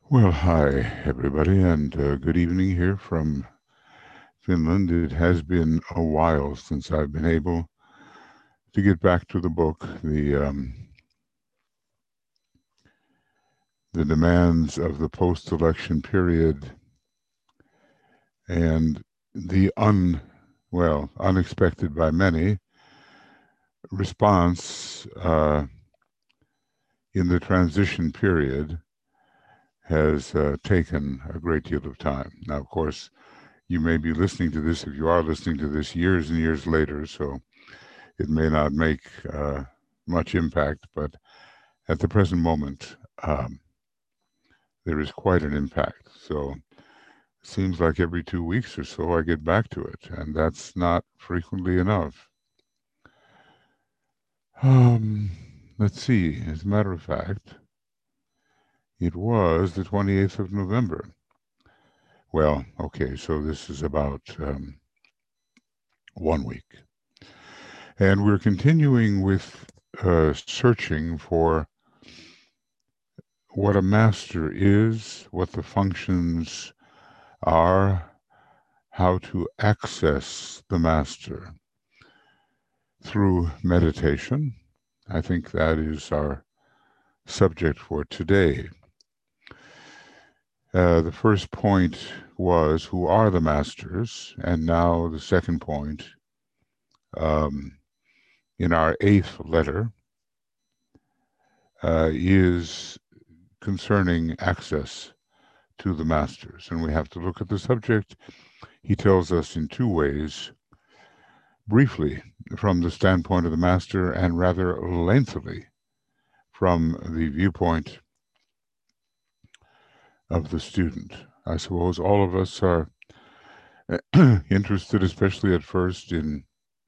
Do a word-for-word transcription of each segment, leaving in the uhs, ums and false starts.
Well, hi, everybody, and uh, good evening here from Finland. It has been a while since I've been able to get back to the book. The um, the demands of the post-election period and the un well unexpected by many response uh, in the transition period has uh, taken a great deal of time. Now, of course, you may be listening to this, if you are listening to this, years and years later, so it may not make uh, much impact, but at the present moment, um, there is quite an impact. So it seems like every two weeks or so I get back to it, and that's not frequently enough. Um, let's see. As a matter of fact, it was the twenty-eighth of November. Well, okay, so this is about um, one week. And we're continuing with uh, searching for what a master is, what the functions are, how to access the master through meditation. I think that is our subject for today. Uh, the first point was who are the masters, and now the second point um, in our eighth letter uh, is concerning access to the masters. And we have to look at the subject. He tells us in two ways, briefly from the standpoint of the master and rather lengthily from the viewpoint of the student. I suppose all of us are interested, especially at first, in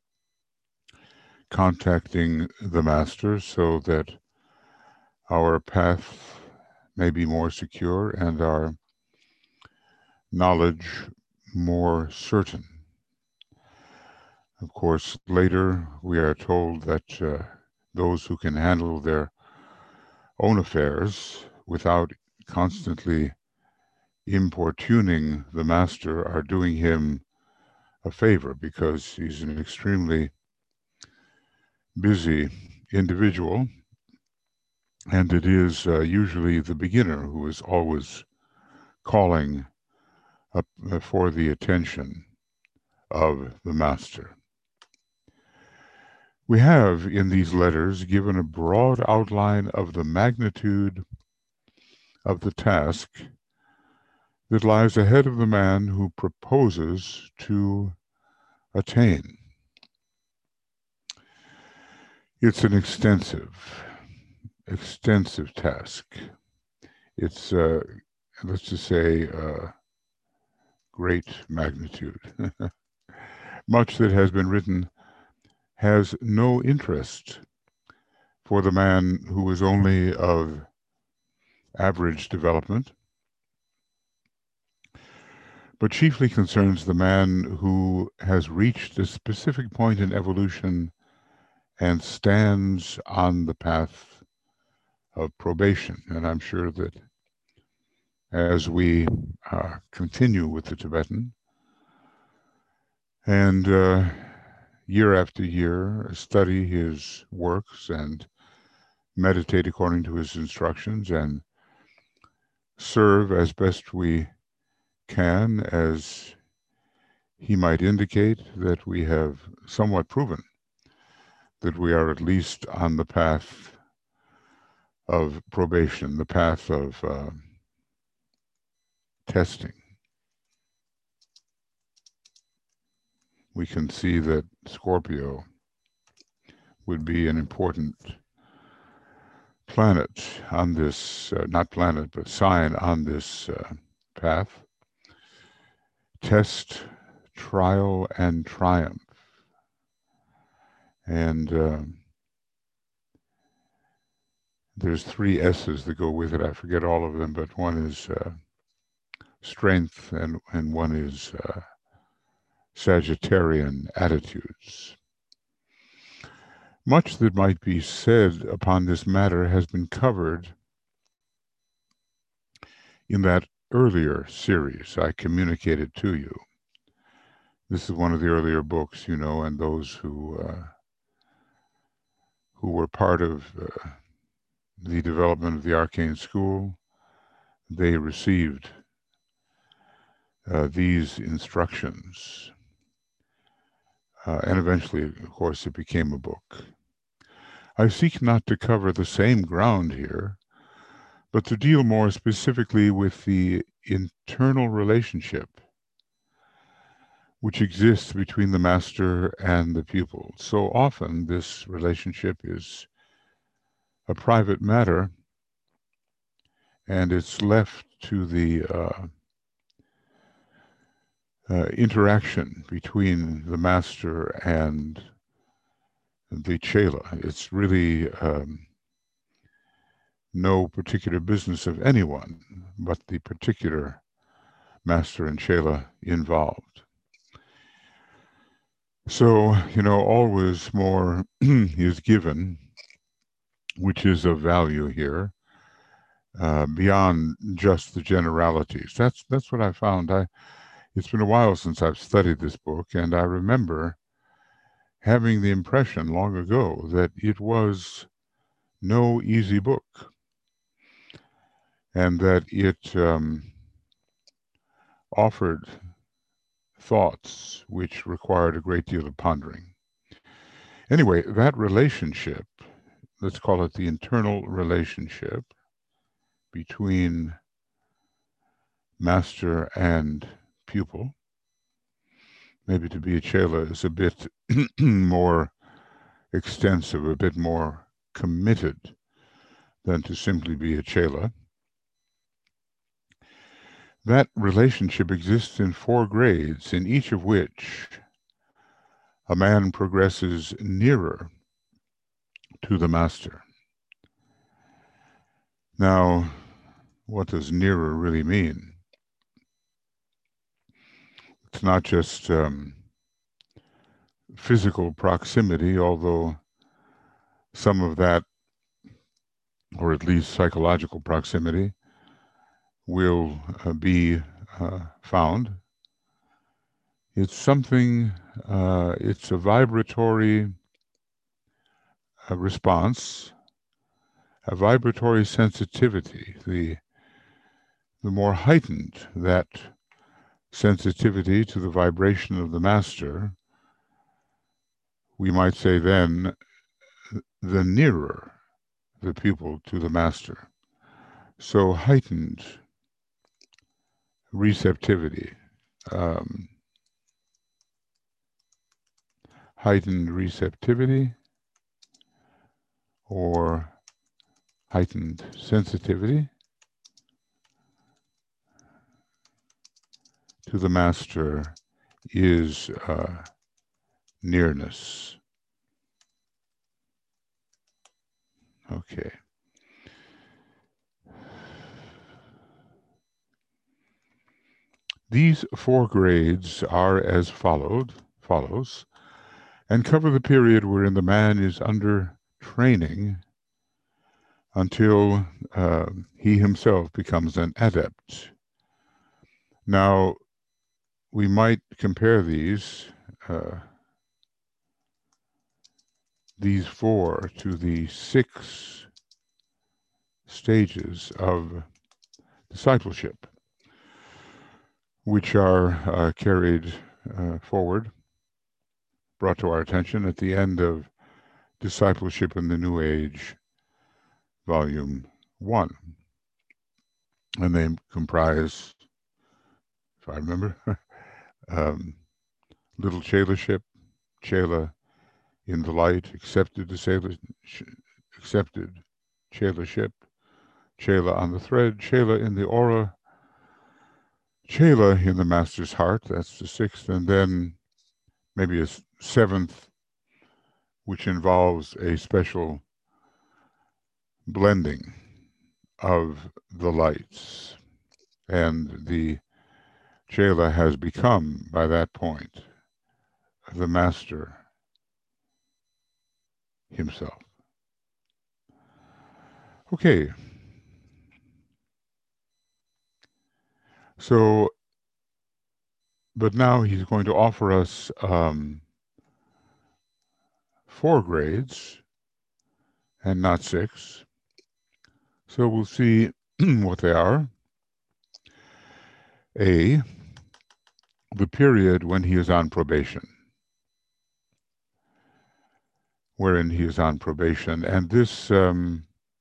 contacting the master so that our path may be more secure and our knowledge more certain. Of course, later we are told that uh, those who can handle their own affairs without constantly importuning the master are doing him a favor, because he's an extremely busy individual, and it is uh, usually the beginner who is always calling up uh, for the attention of the master. We have in these letters given a broad outline of the magnitude of the task that lies ahead of the man who proposes to attain. It's an extensive, extensive task. It's, uh, let's just say, uh, great magnitude. Much that has been written has no interest for the man who is only of average development, but chiefly concerns the man who has reached a specific point in evolution and stands on the path of probation. And I'm sure that as we uh, continue with the Tibetan and uh, year after year study his works and meditate according to his instructions and serve as best we can, as he might indicate, that we have somewhat proven that we are at least on the path of probation, the path of uh, testing. We can see that Scorpio would be an important planet on this, uh, not planet, but sign on this uh, path. Test, trial, and triumph. And uh, there's three S's that go with it. I forget all of them, but one is uh, strength, and, and one is uh, Sagittarian attitudes. Much that might be said upon this matter has been covered in that earlier series I communicated to you. This is one of the earlier books, you know, and those who uh, who were part of uh, the development of the arcane school, they received uh, these instructions. Uh, and eventually, of course, it became a book. I seek not to cover the same ground here, but to deal more specifically with the internal relationship which exists between the master and the pupil. So often this relationship is a private matter, and it's left to the uh, uh, interaction between the master and the chela. It's really um, no particular business of anyone but the particular master and chela involved. So, you know, always more is given, which is of value here, uh, beyond just the generalities. That's that's what I found. I it's been a while since I've studied this book, and I remember having the impression long ago that it was no easy book, and that it um, offered thoughts which required a great deal of pondering. Anyway, that relationship, let's call it the internal relationship between master and pupil, maybe to be a chela is a bit more extensive, a bit more committed than to simply be a chela. That relationship exists in four grades, in each of which a man progresses nearer to the master. Now, what does nearer really mean? It's not just um, physical proximity, although some of that, or at least psychological proximity, will uh, be uh, found. It's something, uh, it's a vibratory uh, response, a vibratory sensitivity. The, the more heightened that sensitivity to the vibration of the master, we might say then, the nearer the pupil to the master. So heightened receptivity, um, heightened receptivity or heightened sensitivity to the master is uh, nearness. Okay. These four grades are as followed, follows, and cover the period wherein the man is under training until uh, he himself becomes an adept. Now, we might compare these uh, these four to the six stages of discipleship, which are uh, carried uh, forward, brought to our attention at the end of Discipleship in the New Age, Volume one. And they comprise, if I remember, um, little Chelaship, Chela in the light, accepted the accepted Chelaship, Chela on the thread, Chela in the aura, Chela in the master's heart, that's the sixth, and then maybe a seventh, which involves a special blending of the lights. And the Chela has become, by that point, the master himself. Okay. So, but now he's going to offer us um, four grades and not six. So we'll see what they are. A, the period when he is on probation, wherein he is on probation. And this um,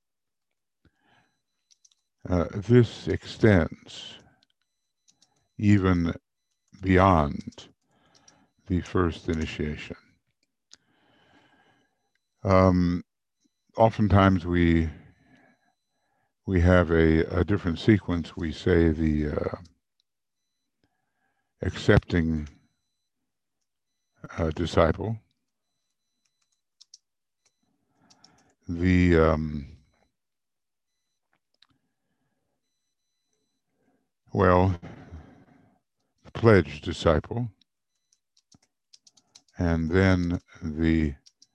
uh, this extends even beyond the first initiation. Um, oftentimes we we have a, a different sequence. We say the uh, accepting uh, disciple, the um, well, the pledged disciple, and then the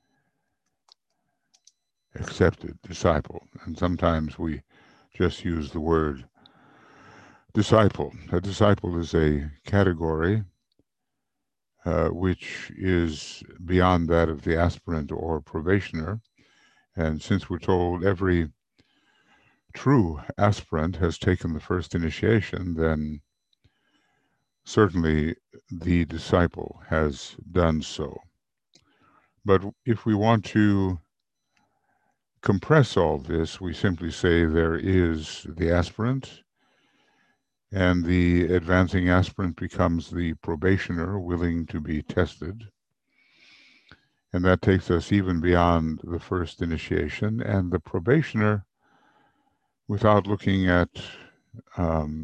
accepted disciple. And sometimes we just use the word disciple. A disciple is a category uh, which is beyond that of the aspirant or probationer. And since we're told every true aspirant has taken the first initiation, then certainly the disciple has done so. But if we want to compress all this, we simply say there is the aspirant, and the advancing aspirant becomes the probationer willing to be tested. And that takes us even beyond the first initiation. And the probationer, without looking at um,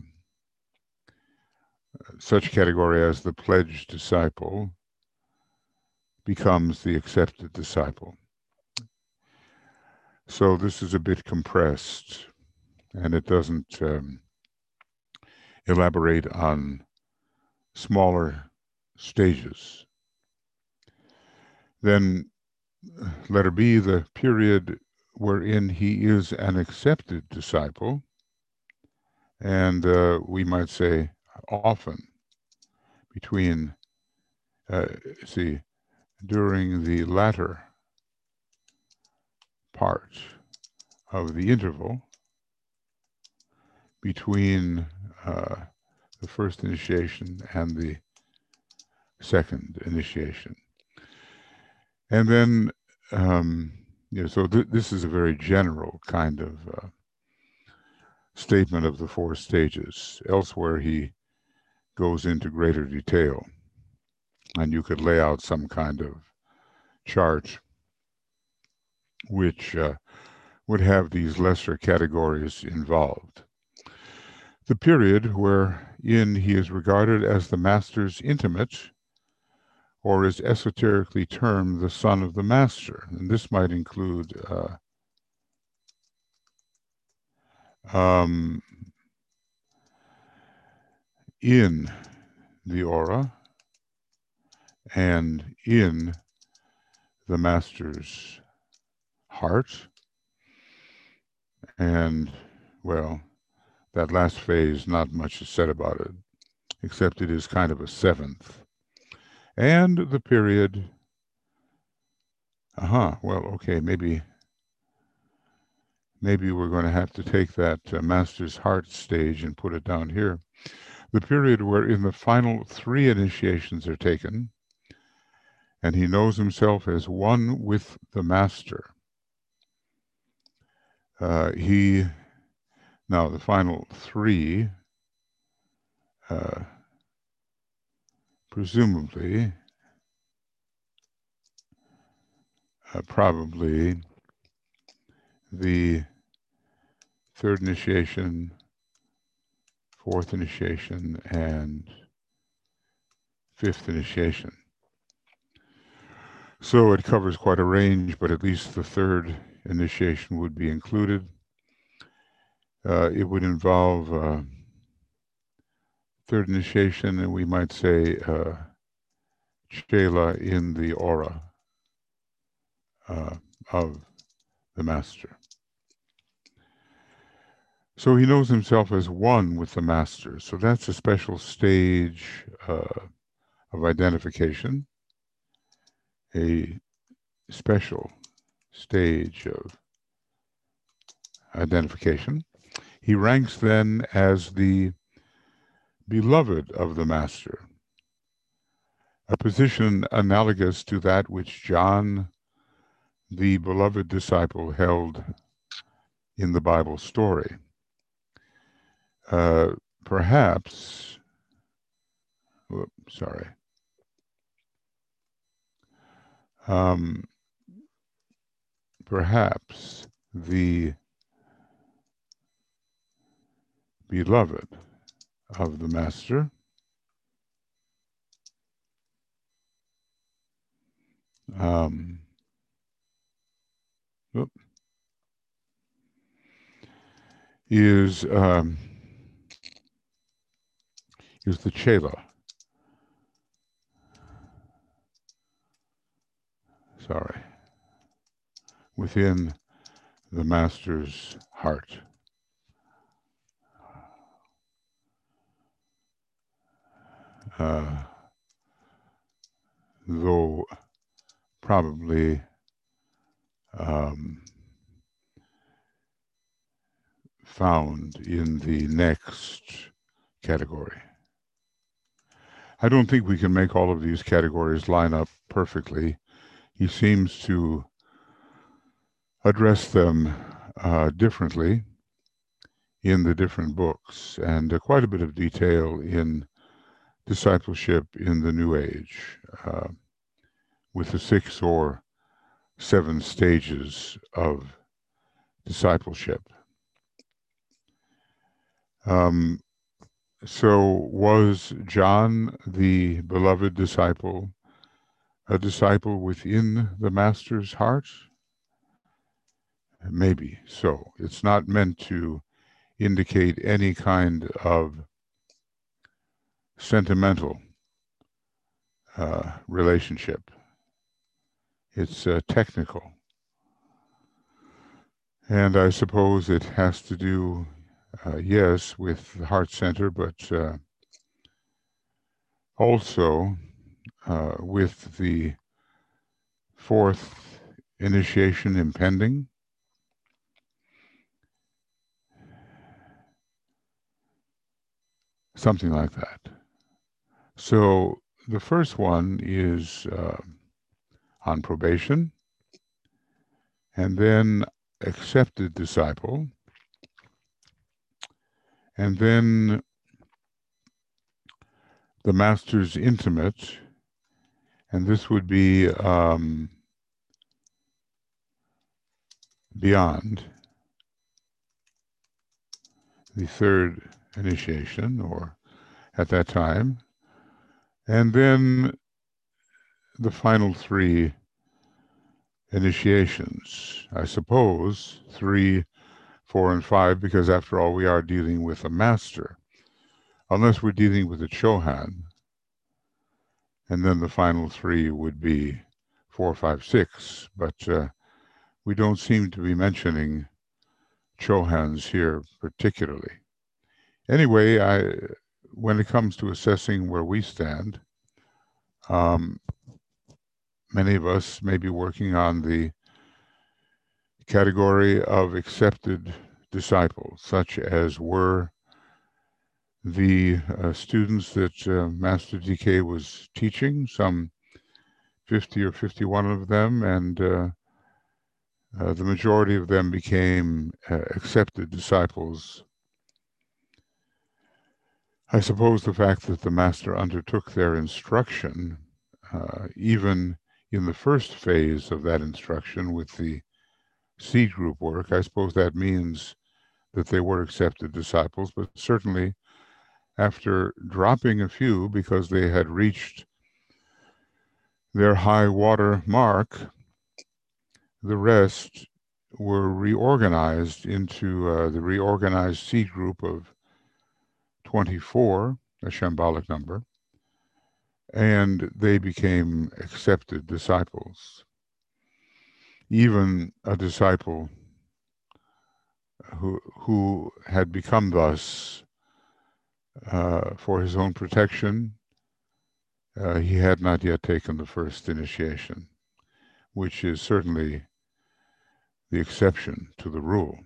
such category as the pledged disciple, becomes the accepted disciple. So this is a bit compressed, and it doesn't um, elaborate on smaller stages. Then letter B, the period wherein he is an accepted disciple, and uh, we might say often between, uh, see, during the latter part of the interval between uh, the first initiation and the second initiation. And then, um, you know, so th- this is a very general kind of uh, statement of the four stages. Elsewhere, he goes into greater detail, and you could lay out some kind of chart which uh, would have these lesser categories involved. The period wherein he is regarded as the master's intimate, or is esoterically termed the son of the master. And this might include uh, um, in the aura and in the master's heart. And, well, that last phase, not much is said about it, except it is kind of a seventh. And the period, uh-huh, well, okay, maybe maybe we're going to have to take that uh, master's heart stage and put it down here. The period wherein the final three initiations are taken, and he knows himself as one with the master. Uh, he, now the final three, uh, presumably, uh, probably the third initiation, fourth initiation, and fifth initiation. So it covers quite a range, but at least the third initiation would be included. Uh, it would involve uh, third initiation, and we might say uh, Chela in the aura uh, of the master. So he knows himself as one with the master. So that's a special stage uh, of identification, a special stage of identification. He ranks then as the beloved of the master, a position analogous to that which John, the beloved disciple, held in the Bible story. Uh, perhaps, whoop, sorry, um, perhaps the beloved of the master um, whoop, is um, is the chela. Sorry, within the master's heart. Uh, though probably um, found in the next category. I don't think we can make all of these categories line up perfectly. He seems to address them uh, differently in the different books, and uh, quite a bit of detail in discipleship in the New Age, uh, with the six or seven stages of discipleship. Um, so was John, the beloved disciple, a disciple within the master's heart? Maybe so. It's not meant to indicate any kind of sentimental uh, relationship. It's uh, technical. And I suppose it has to do, uh, yes, with the heart center, but uh, also uh, with the fourth initiation impending. Something like that. So the first one is uh, on probation, and then accepted disciple, and then the master's intimate, and this would be um, beyond the third initiation, or at that time, and then the final three initiations, I suppose, three, four, and five, because after all, we are dealing with a master, unless we're dealing with a Chohan, and then the final three would be four, five, six, but uh, we don't seem to be mentioning Chohans here particularly. Anyway, I, when it comes to assessing where we stand, um, many of us may be working on the category of accepted disciples, such as were the uh, students that uh, Master D K was teaching, some fifty or fifty-one of them, and uh, uh, the majority of them became uh, accepted disciples. I suppose the fact that the Master undertook their instruction, uh, even in the first phase of that instruction with the seed group work, I suppose that means that they were accepted disciples, but certainly after dropping a few because they had reached their high water mark, the rest were reorganized into uh, the reorganized seed group of twenty-four, a shambolic number, and they became accepted disciples. Even a disciple who, who had become thus uh, for his own protection. Uh, he had not yet taken the first initiation, which is certainly the exception to the rule.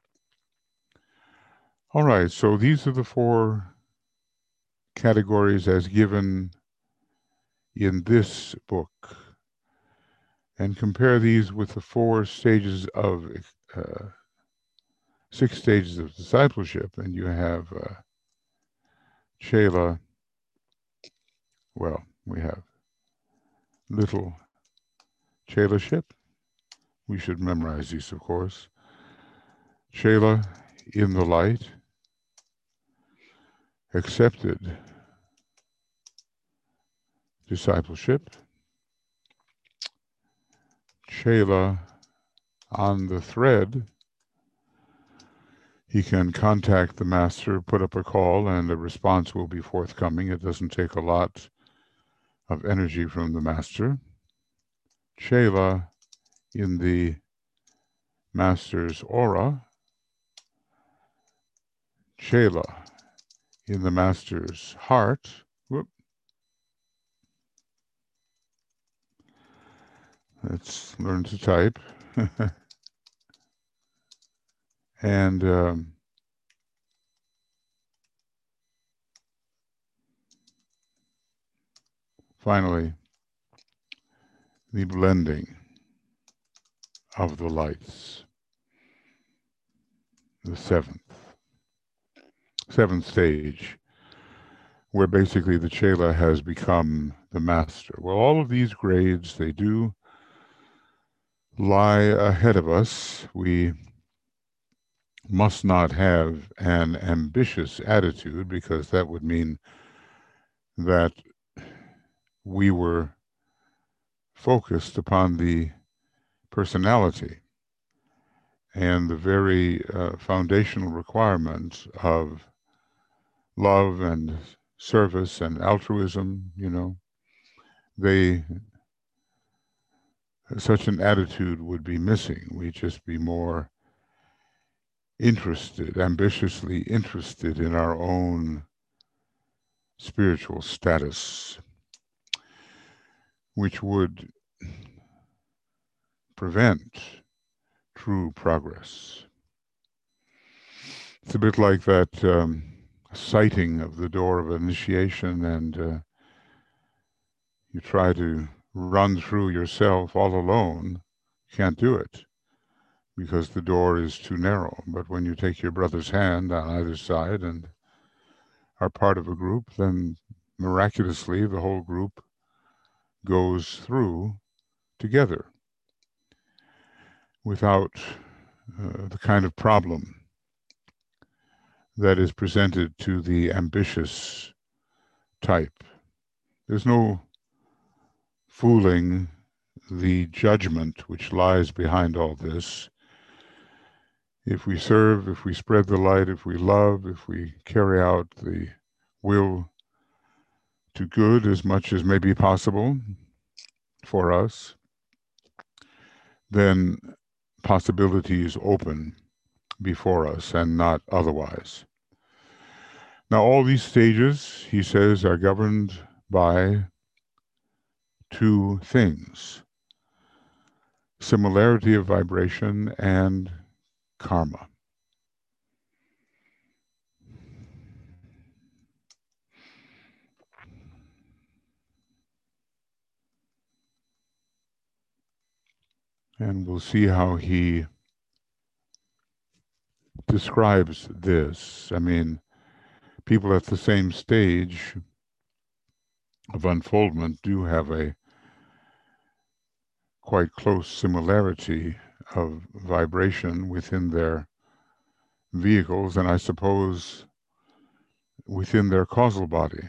All right, so these are the four categories as given in this book. And compare these with the four stages of, uh, six stages of discipleship, and you have uh, Chela, well, we have little Chelaship. We should memorize these, of course. Chela in the light, accepted discipleship, Chela on the thread. He can contact the master, put up a call, and a response will be forthcoming. It doesn't take a lot of energy from the master. Chela in the master's aura, Chela in the master's heart. Whoop. Let's learn to type. And um, finally, the blending of the lights, the seventh, seventh stage, where basically the Chela has become the master. Well, all of these grades, they do lie ahead of us. We must not have an ambitious attitude, because that would mean that we were focused upon the personality and the very uh, foundational requirement of love and service and altruism. You know, they, such an attitude would be missing. We'd just be more interested, ambitiously interested in our own spiritual status, which would prevent true progress. It's a bit like that um, sighting of the door of initiation, and uh, you try to run through yourself all alone. You can't do it because the door is too narrow. But when you take your brother's hand on either side and are part of a group, then miraculously the whole group goes through together without uh, the kind of problem that is presented to the ambitious type. There's no fooling the judgment which lies behind all this. If we serve, if we spread the light, if we love, if we carry out the will to good as much as may be possible for us, then possibilities open before us and not otherwise. Now, all these stages, he says, are governed by two things: similarity of vibration and karma. And we'll see how he describes this. I mean, people at the same stage of unfoldment do have a quite close similarity of vibration within their vehicles, and I suppose within their causal body.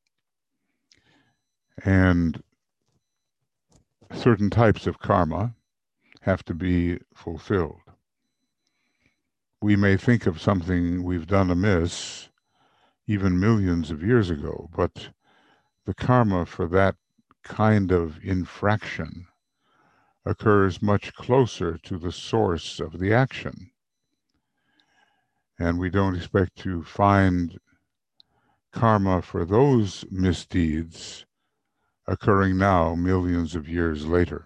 And certain types of karma have to be fulfilled. We may think of something we've done amiss even millions of years ago, but the karma for that kind of infraction occurs much closer to the source of the action. And we don't expect to find karma for those misdeeds occurring now, millions of years later.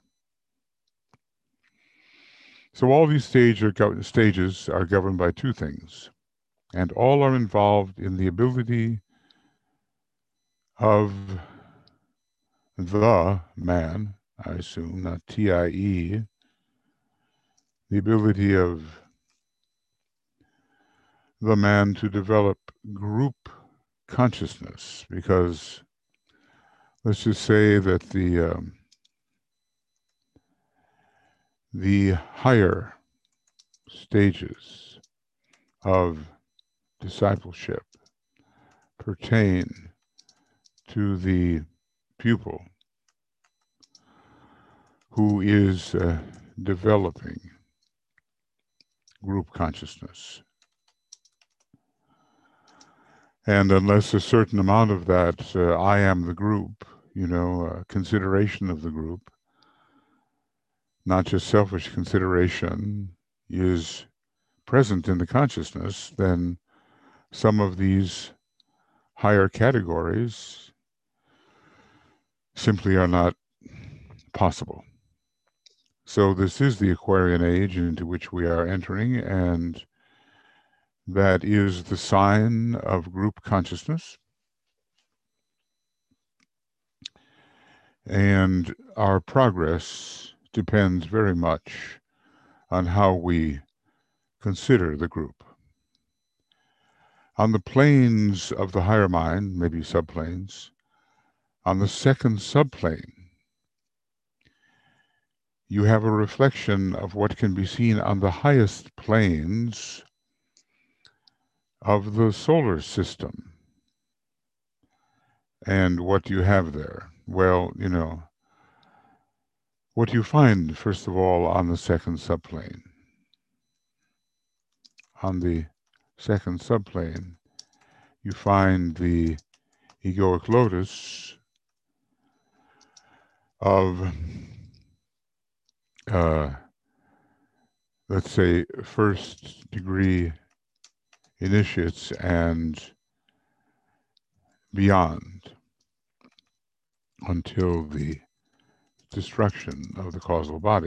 So all these stage are stages are governed by two things, and all are involved in the ability of the man, I assume, not T I E, the ability of the man to develop group consciousness, because let's just say that the um, the higher stages of discipleship pertain to the pupil who is uh, developing group consciousness. And unless a certain amount of that uh, I am the group, you know, uh, consideration of the group, not just selfish consideration, is present in the consciousness, then some of these higher categories simply are not possible. So this is the Aquarian age into which we are entering, and that is the sign of group consciousness. And our progress depends very much on how we consider the group. On the planes of the higher mind, maybe subplanes, on the second subplane, you have a reflection of what can be seen on the highest planes of the solar system. And what do you have there? Well, you know, what do you find, first of all, on the second subplane? On the second subplane, you find the egoic lotus of, uh, let's say, first degree initiates and beyond, until the destruction of the causal body.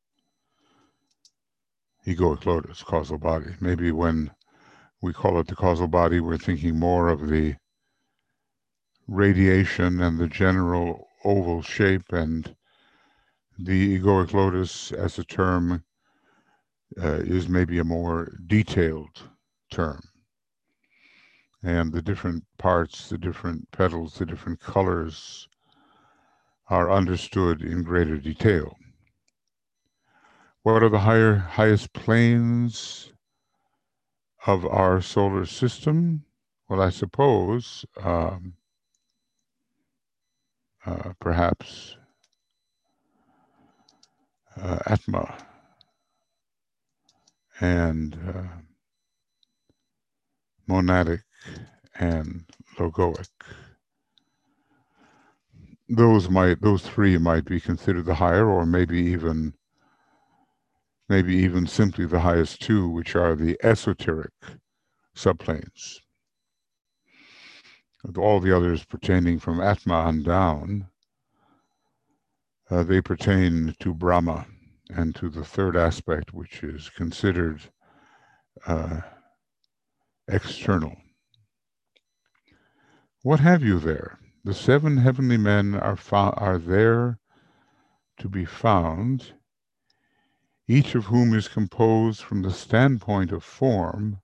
Egoic lotus, causal body. Maybe when we call it the causal body, we're thinking more of the radiation and the general oval shape, and the egoic lotus as a term uh, is maybe a more detailed term. And the different parts, the different petals, the different colors are understood in greater detail. What are the higher, highest planes of our solar system? Well, I suppose um, uh, perhaps uh, Atma and uh, monadic and logoic. Those might, those three might be considered the higher, or maybe even, maybe even simply the highest two, which are the esoteric subplanes. All the others pertaining from Atma on down, uh, they pertain to Brahma and to the third aspect, which is considered uh, external. What have you there? The seven heavenly men are fo- are there to be found, each of whom is composed from the standpoint of form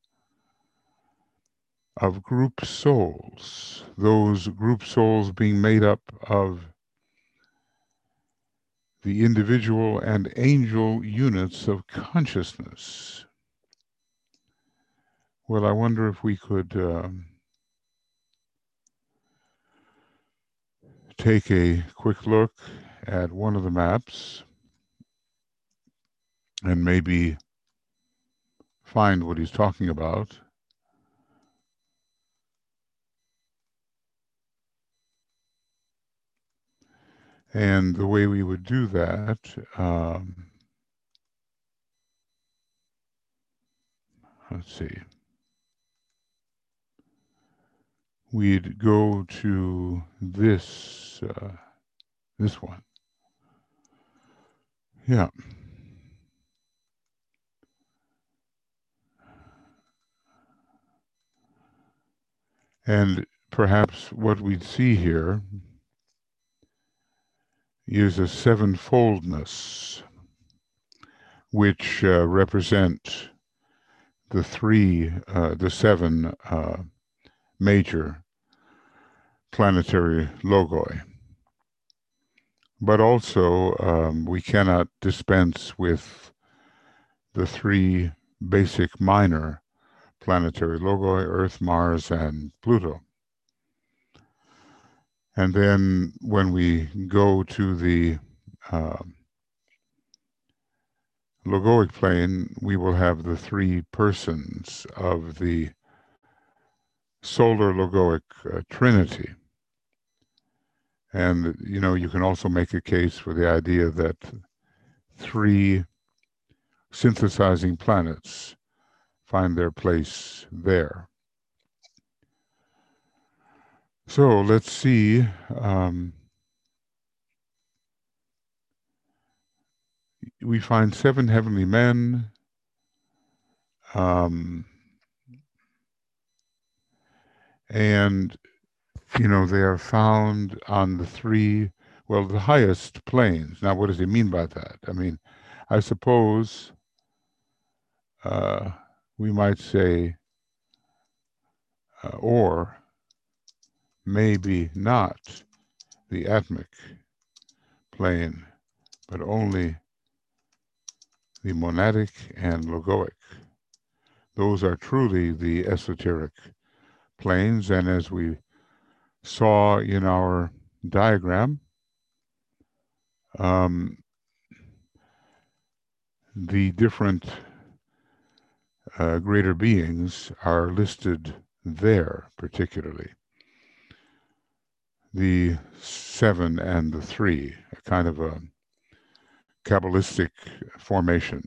of group souls, those group souls being made up of the individual and angel units of consciousness. Well, I wonder if we could um, take a quick look at one of the maps and maybe find what he's talking about. And the way we would do that, um, let's see. we'd go to this, uh, this one. Yeah. And perhaps what we'd see here is a sevenfoldness, which uh, represent the three, uh, the seven uh, major planetary logoi. But also, um, we cannot dispense with the three basic minor planetary logoi, Earth, Mars, and Pluto. And then when we go to the uh, logoic plane, we will have the three persons of the solar logoic uh, trinity. And, you know, you can also make a case for the idea that three synthesizing planets find their place there. So let's see. Um, we find seven heavenly men. Um, and, you know, they are found on the three, well, the highest planes. Now, what does he mean by that? I mean, I suppose uh, we might say, uh, or maybe not the atmic plane, but only the monadic and logoic. Those are truly the esoteric planes, and as we saw in our diagram, um, the different uh, greater beings are listed there particularly. The seven and the three, a kind of a Kabbalistic formation.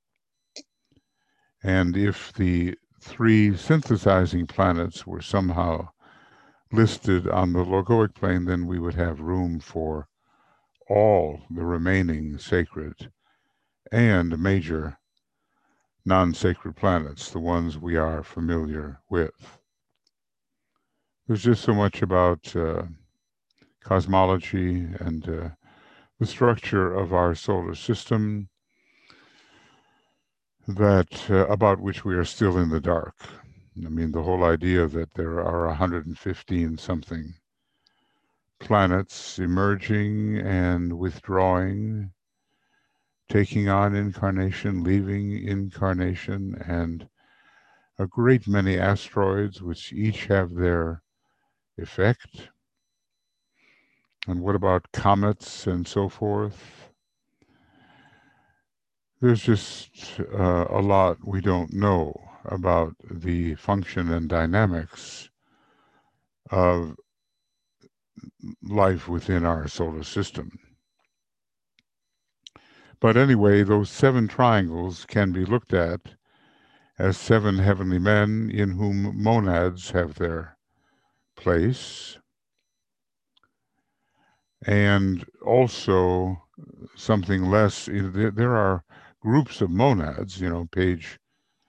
And if the three synthesizing planets were somehow listed on the logoic plane, then we would have room for all the remaining sacred and major non-sacred planets, the ones we are familiar with. There's just so much about uh, cosmology and uh, the structure of our solar system that uh, about which we are still in the dark. I mean, the whole idea that there are one hundred fifteen something planets emerging and withdrawing, taking on incarnation, leaving incarnation, and a great many asteroids which each have their effect. And what about comets and so forth? There's just uh, a lot we don't know about the function and dynamics of life within our solar system. But anyway, those seven triangles can be looked at as seven heavenly men in whom monads have their place, and also something less. There are groups of monads, you know, page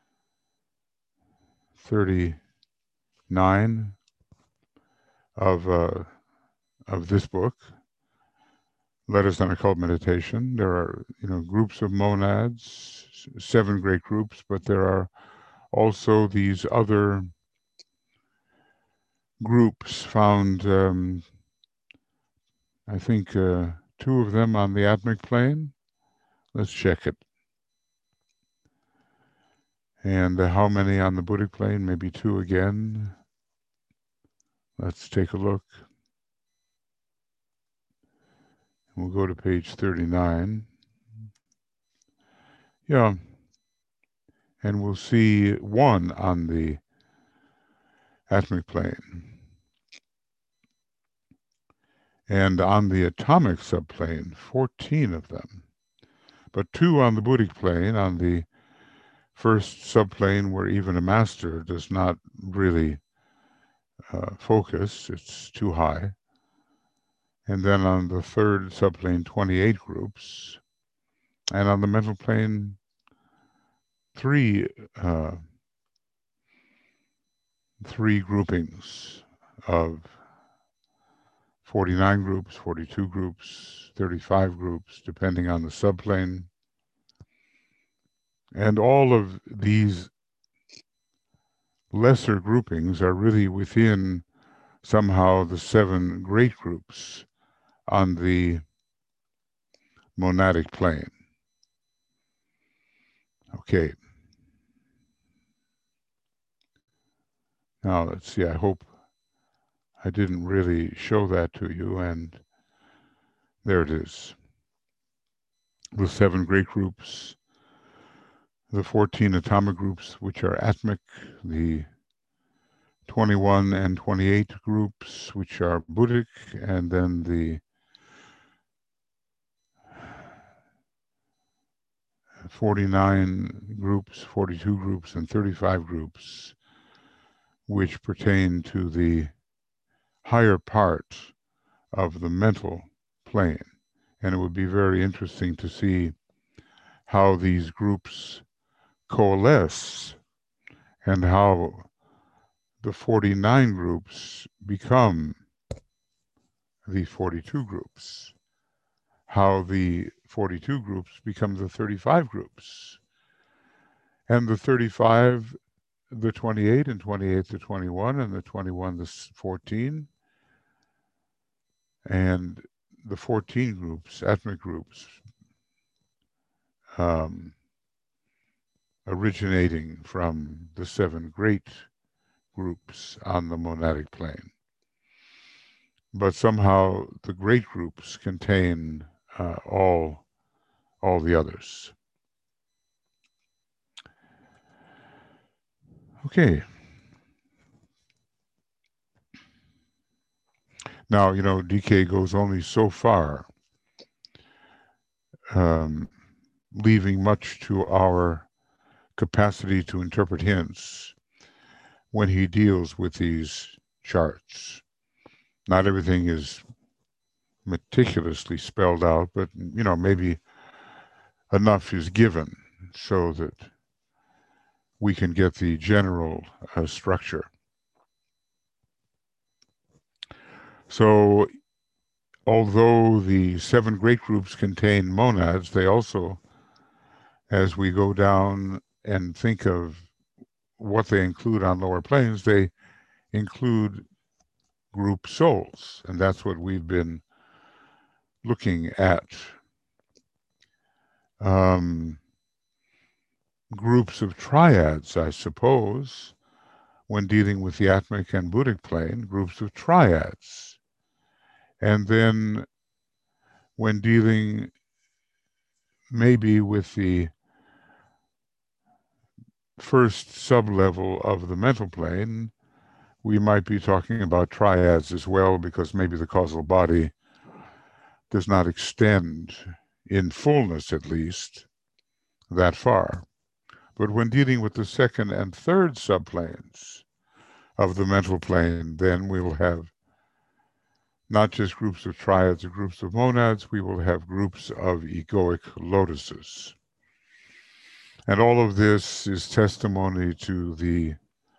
thirty-nine of uh, of this book, Letters on Occult Meditation. There are, you know, groups of monads, seven great groups, but there are also these other groups found, um, I think, uh, two of them on the atmic plane. Let's check it. And uh, how many on the Buddhic plane? Maybe two again. Let's take a look. We'll go to page thirty-nine. Yeah. And we'll see one on the atmic plane. And on the atomic subplane, fourteen of them. But two on the Buddhic plane, on the first subplane where even a master does not really uh, focus, it's too high. And then on the third subplane, twenty-eight groups. And on the mental plane, three uh, three groupings of forty-nine groups, forty-two groups, thirty-five groups, depending on the subplane. And all of these lesser groupings are really within somehow the seven great groups on the monadic plane. Okay. Now let's see, I hope I didn't really show that to you, and there it is. The seven great groups, the fourteen atomic groups, which are atmic, the twenty-one and twenty-eight groups, which are Buddhic, and then the forty-nine groups, forty-two groups, and thirty-five groups, which pertain to the higher part of the mental plane. And it would be very interesting to see how these groups coalesce and how the forty-nine groups become the forty-two groups, how the forty-two groups become the thirty-five groups, and the thirty-five, the twenty-eight, and twenty-eight, the twenty-one, and the twenty-one, the fourteen, and the fourteen groups, ethnic groups, um, originating from the seven great groups on the monadic plane. But somehow the great groups contain uh, all, all the others. Okay. Now, you know, D K goes only so far, um, leaving much to our capacity to interpret hints when he deals with these charts. Not everything is meticulously spelled out, but, you know, maybe enough is given so that we can get the general uh, structure. So, although the seven great groups contain monads, they also, as we go down and think of what they include on lower planes, they include group souls, and that's what we've been looking at. Um, groups of triads, I suppose, when dealing with the Atmic and Buddhic plane, groups of triads. And then when dealing maybe with the first sub-level of the mental plane, we might be talking about triads as well, because maybe the causal body does not extend in fullness, at least, that far. But when dealing with the second and third subplanes of the mental plane, then we will have not just groups of triads or groups of monads, we will have groups of egoic lotuses. And all of this is testimony to the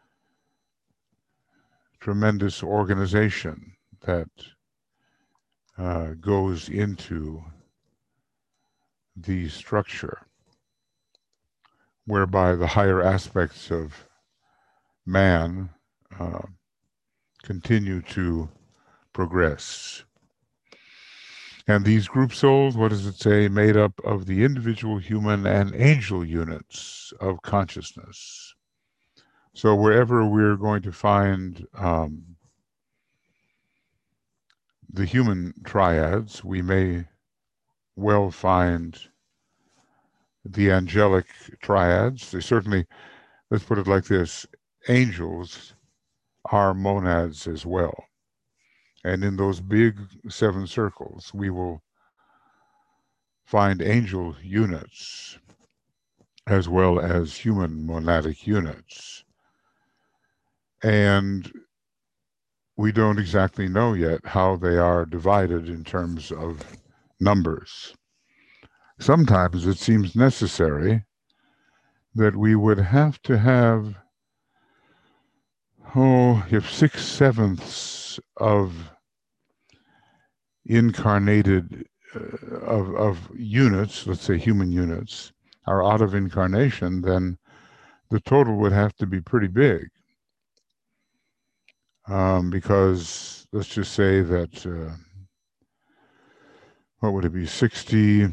tremendous organization that uh, goes into the structure, whereby the higher aspects of man uh, continue to progress. And these group souls, what does it say? Made up of the individual human and angel units of consciousness. So wherever we're going to find um, the human triads, we may well find the angelic triads. They certainly, let's put it like this, angels are monads as well. And in those big seven circles, we will find angel units as well as human monadic units. And we don't exactly know yet how they are divided in terms of numbers. Sometimes it seems necessary that we would have to have, oh, if six sevenths of incarnated, uh, of, of units, let's say human units, are out of incarnation, then the total would have to be pretty big. Um, because let's just say that, uh, what would it be, sixty,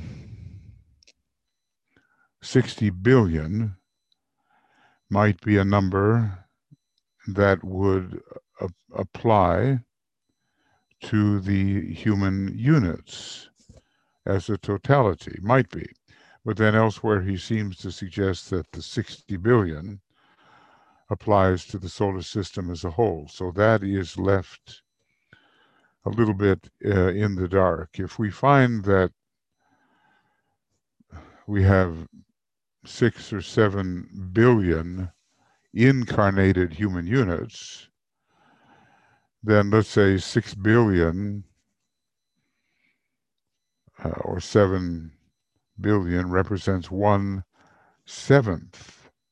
sixty billion might be a number that would uh, apply to the human units as a totality, might be. But then elsewhere he seems to suggest that the sixty billion applies to the solar system as a whole. So that is left a little bit uh, in the dark. If we find that we have six or seven billion incarnated human units, then let's say six billion uh, or seven billion represents one seventh.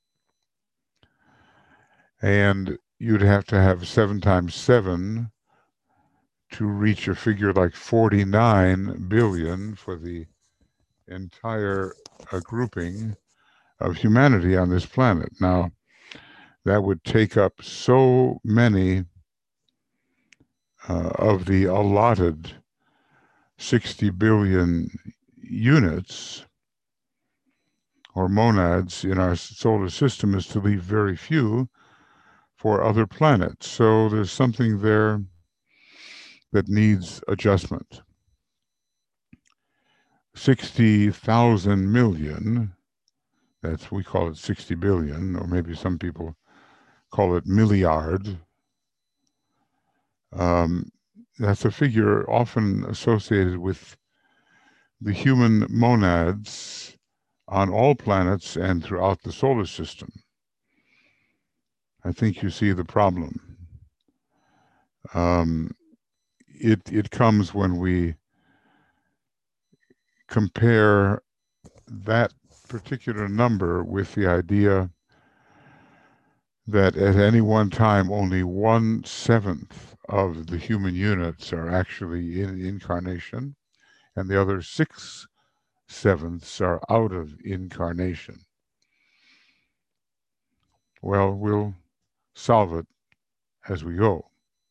And you'd have to have seven times seven to reach a figure like forty-nine billion for the entire uh, grouping of humanity on this planet. Now, that would take up so many uh, of the allotted sixty billion units or monads in our solar system as to leave very few for other planets. So there's something there that needs adjustment. sixty thousand million, that's, we call it sixty billion, or maybe some people call it milliard. Um, that's a figure often associated with the human monads on all planets and throughout the solar system. I think you see the problem. Um, it, it comes when we compare that particular number with the idea that at any one time only one seventh of the human units are actually in incarnation, and the other six sevenths are out of incarnation. Well, we'll solve it as we go.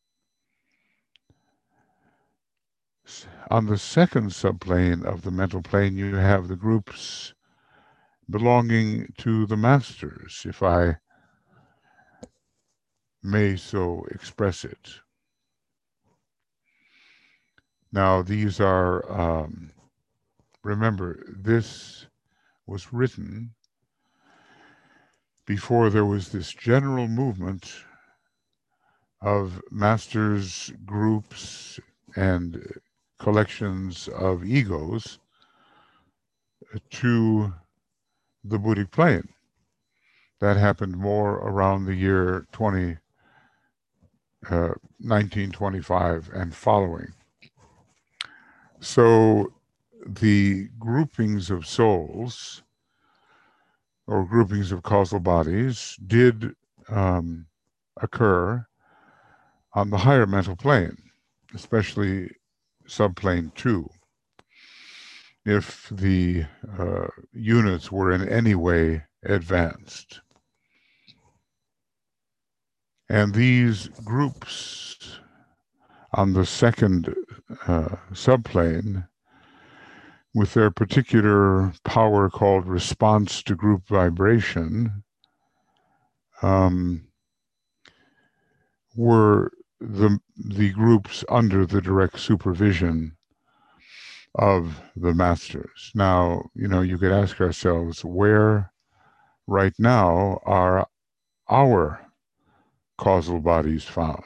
On the second subplane of the mental plane, you have the groups belonging to the masters, if I may so express it. Now, these are, um, remember, this was written before there was this general movement of masters, groups, and collections of egos to the Buddhic plane. That happened more around the year twenty, uh, nineteen twenty-five and following. So the groupings of souls or groupings of causal bodies did um, occur on the higher mental plane, especially subplane two. If the uh, units were in any way advanced. And these groups on the second uh, subplane, with their particular power called response to group vibration, um, were the, the groups under the direct supervision of the masters. Now, you know, you could ask ourselves, where right now are our causal bodies found?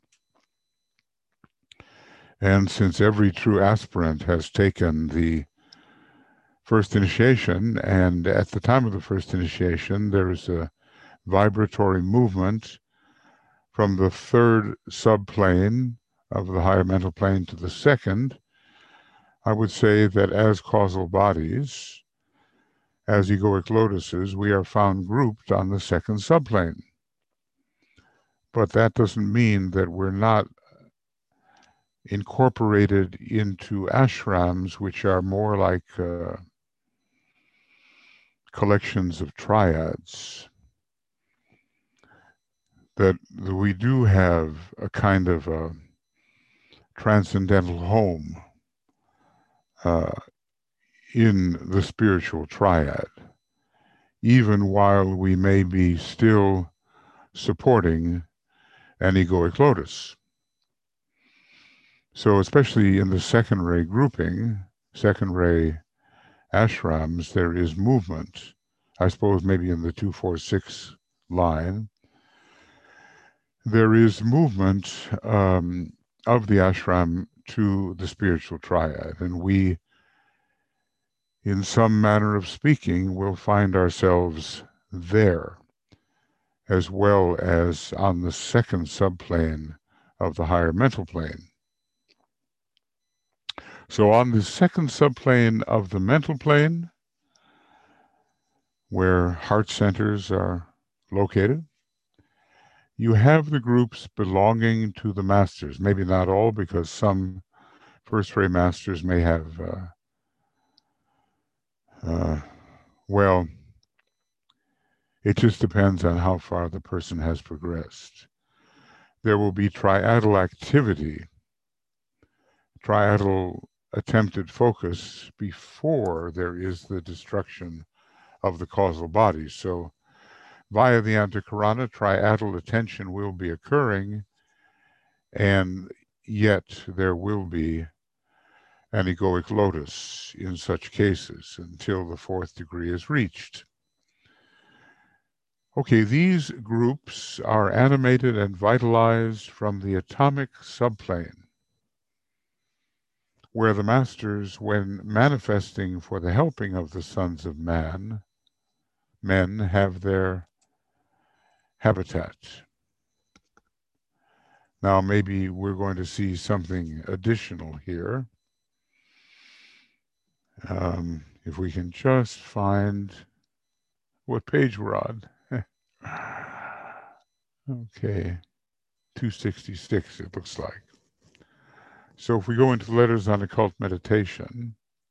And since every true aspirant has taken the first initiation, and at the time of the first initiation, there is a vibratory movement from the third subplane of the higher mental plane to the second, I would say that as causal bodies, as egoic lotuses, we are found grouped on the second subplane. But that doesn't mean that we're not incorporated into ashrams, which are more like uh, collections of triads. That we do have a kind of a transcendental home uh, in the spiritual triad, even while we may be still supporting an egoic lotus. So especially in the second ray grouping, second ray ashrams, there is movement. I suppose maybe in the two four six line, there is movement um, of the ashram to the spiritual triad. And we, in some manner of speaking, will find ourselves there, as well as on the second subplane of the higher mental plane. So on the second subplane of the mental plane, where heart centers are located, you have the groups belonging to the masters. Maybe not all, because some first ray masters may have, uh, uh, well, it just depends on how far the person has progressed. There will be triadal activity, triadal attempted focus before there is the destruction of the causal bodies. So via the Antakarana, triadal attention will be occurring, and yet there will be an egoic lotus in such cases until the fourth degree is reached. Okay, these groups are animated and vitalized from the atomic subplane, where the masters, when manifesting for the helping of the sons of man, men have their habitat. Now, maybe we're going to see something additional here. Um, if we can just find what page we're on. Okay, two sixty-six it looks like. So if we go into letters on occult meditation,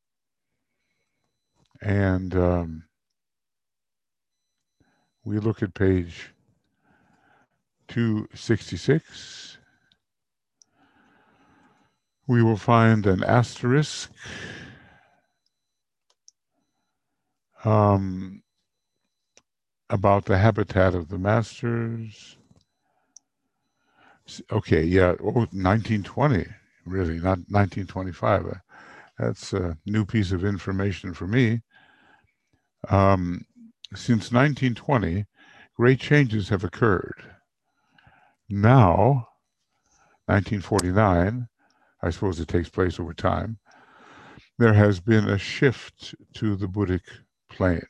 and um, we look at page two sixty-six, we will find an asterisk um, about the habitat of the masters. Okay, yeah, oh, nineteen twenty, really, not nineteen twenty-five. Uh, that's a new piece of information for me. Um, since nineteen twenty, great changes have occurred. Now, nineteen forty-nine, I suppose it takes place over time, there has been a shift to the Buddhic plane.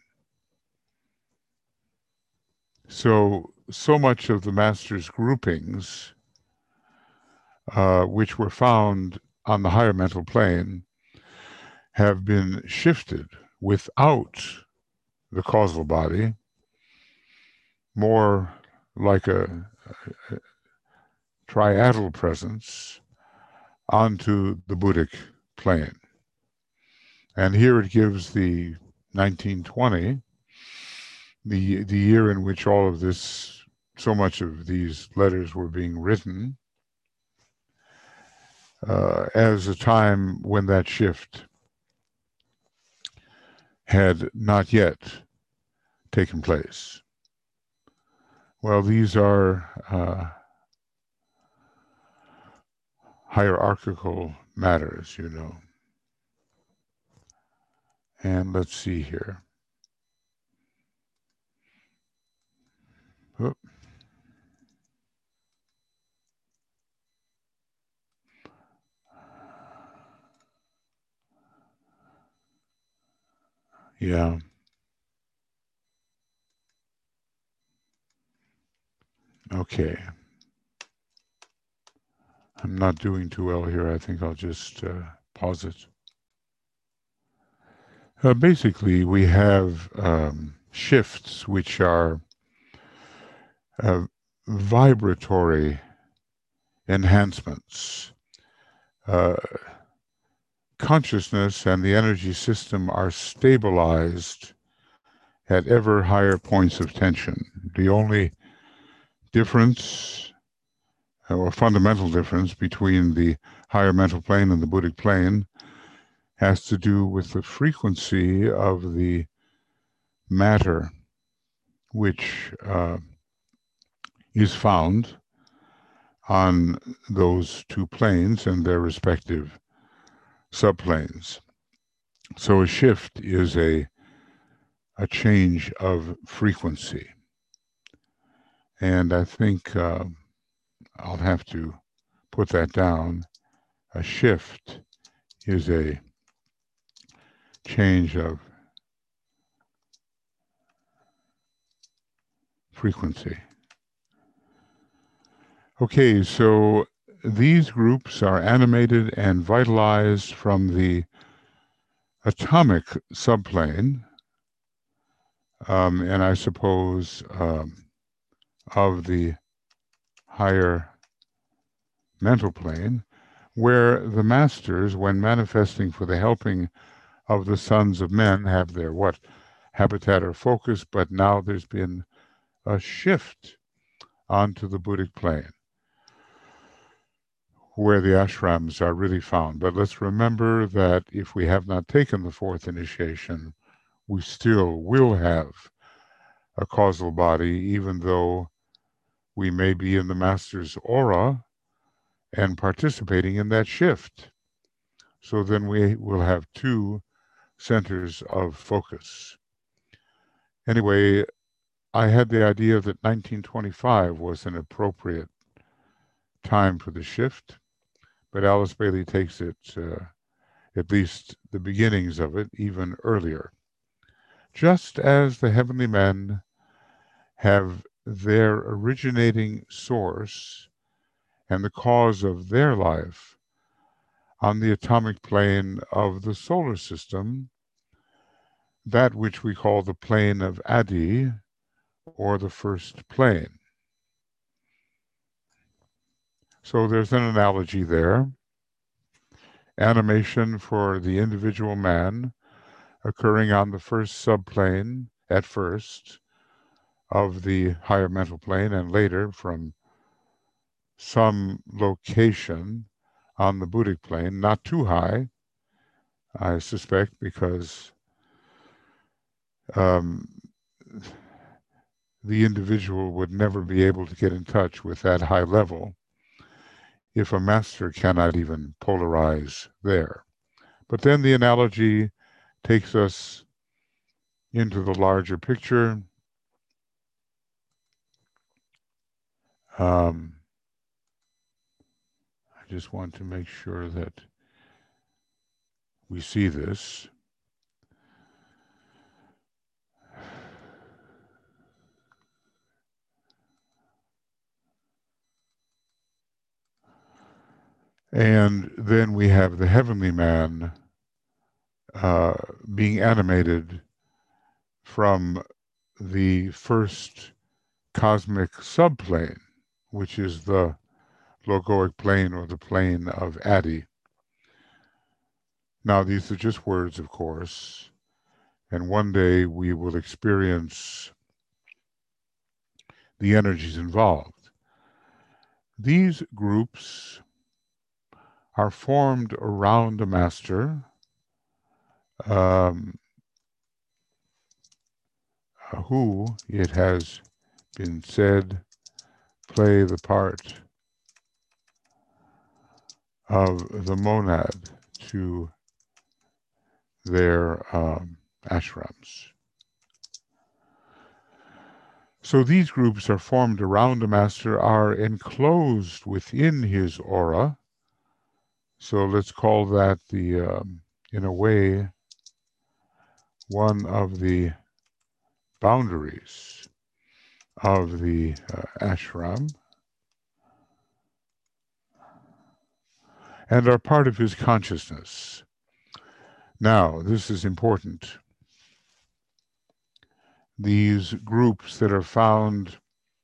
So, so much of the master's groupings, uh, which were found on the higher mental plane, have been shifted without the causal body, more like a, a triadal presence, onto the Buddhic plane. And here it gives the nineteen twenty, the the year in which all of this, so much of these letters were being written, uh, as a time when that shift had not yet taken place. Well, these are uh, hierarchical matters, you know. And let's see here. Oop. Yeah. Okay. I'm not doing too well here. I think I'll just uh, pause it. Uh, basically, we have um, shifts which are uh, vibratory enhancements. Uh, consciousness and the energy system are stabilized at ever higher points of tension. The only difference or fundamental difference between the higher mental plane and the Buddhic plane has to do with the frequency of the matter which uh, is found on those two planes and their respective subplanes. So a shift is a a change of frequency. And I think uh, I'll have to put that down. A shift is a change of frequency. Okay, so these groups are animated and vitalized from the atomic subplane, um, and I suppose um, of the higher mental plane, where the masters, when manifesting for the helping of the sons of men, have their what? Habitat or focus, but now there's been a shift onto the Buddhic plane, where the ashrams are really found. But let's remember that if we have not taken the fourth initiation, we still will have a causal body, even though we may be in the master's aura and participating in that shift. So then we will have two centers of focus. Anyway, I had the idea that nineteen twenty-five was an appropriate time for the shift, but Alice Bailey takes it, uh, at least the beginnings of it, even earlier. Just as the heavenly men have their originating source and the cause of their life on the atomic plane of the solar system, that which we call the plane of Adi, or the first plane. So there's an analogy there. Animation for the individual man occurring on the first subplane at first of the higher mental plane, and later from some location on the Buddhic plane, not too high, I suspect, because um, the individual would never be able to get in touch with that high level if a master cannot even polarize there. But then the analogy takes us into the larger picture. Um, I just want to make sure that we see this. And then we have the heavenly man uh, being animated from the first cosmic subplane, which is the logoic plane or the plane of Adi. Now, these are just words, of course, and one day we will experience the energies involved. These groups are formed around a master um, who, it has been said, play the part of the monad to their um, ashrams. So these groups are formed around a master, are enclosed within his aura. So let's call that the, um, in a way, one of the boundaries of the uh, ashram. and are part of his consciousness. Now, this is important. These groups that are found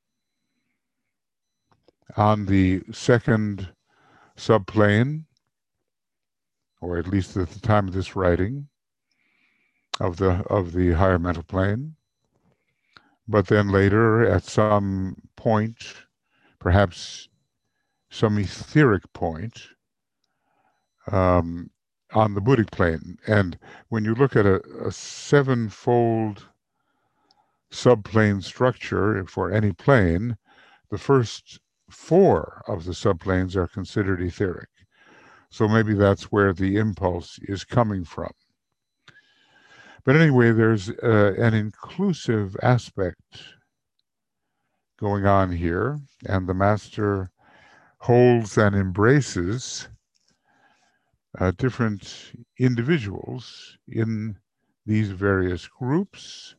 on the second subplane, or at least at the time of this writing, of the of the higher mental plane, but then later at some point, perhaps some etheric point, um, on the Buddhic plane. And when you look at a, a sevenfold subplane structure for any plane, the first four of the subplanes are considered etheric. So maybe that's where the impulse is coming from. But anyway, there's uh, an inclusive aspect going on here, and the master holds and embraces uh, different individuals in these various groups.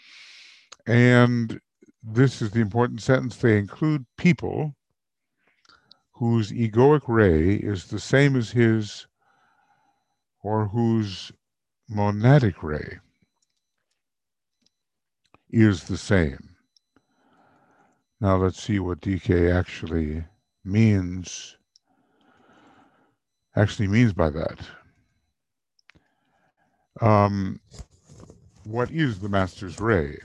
And this is the important sentence: they include people whose egoic ray is the same as his, or whose monadic ray is the same. Now let's see what D K actually means, actually means by that. Um, what is the master's ray?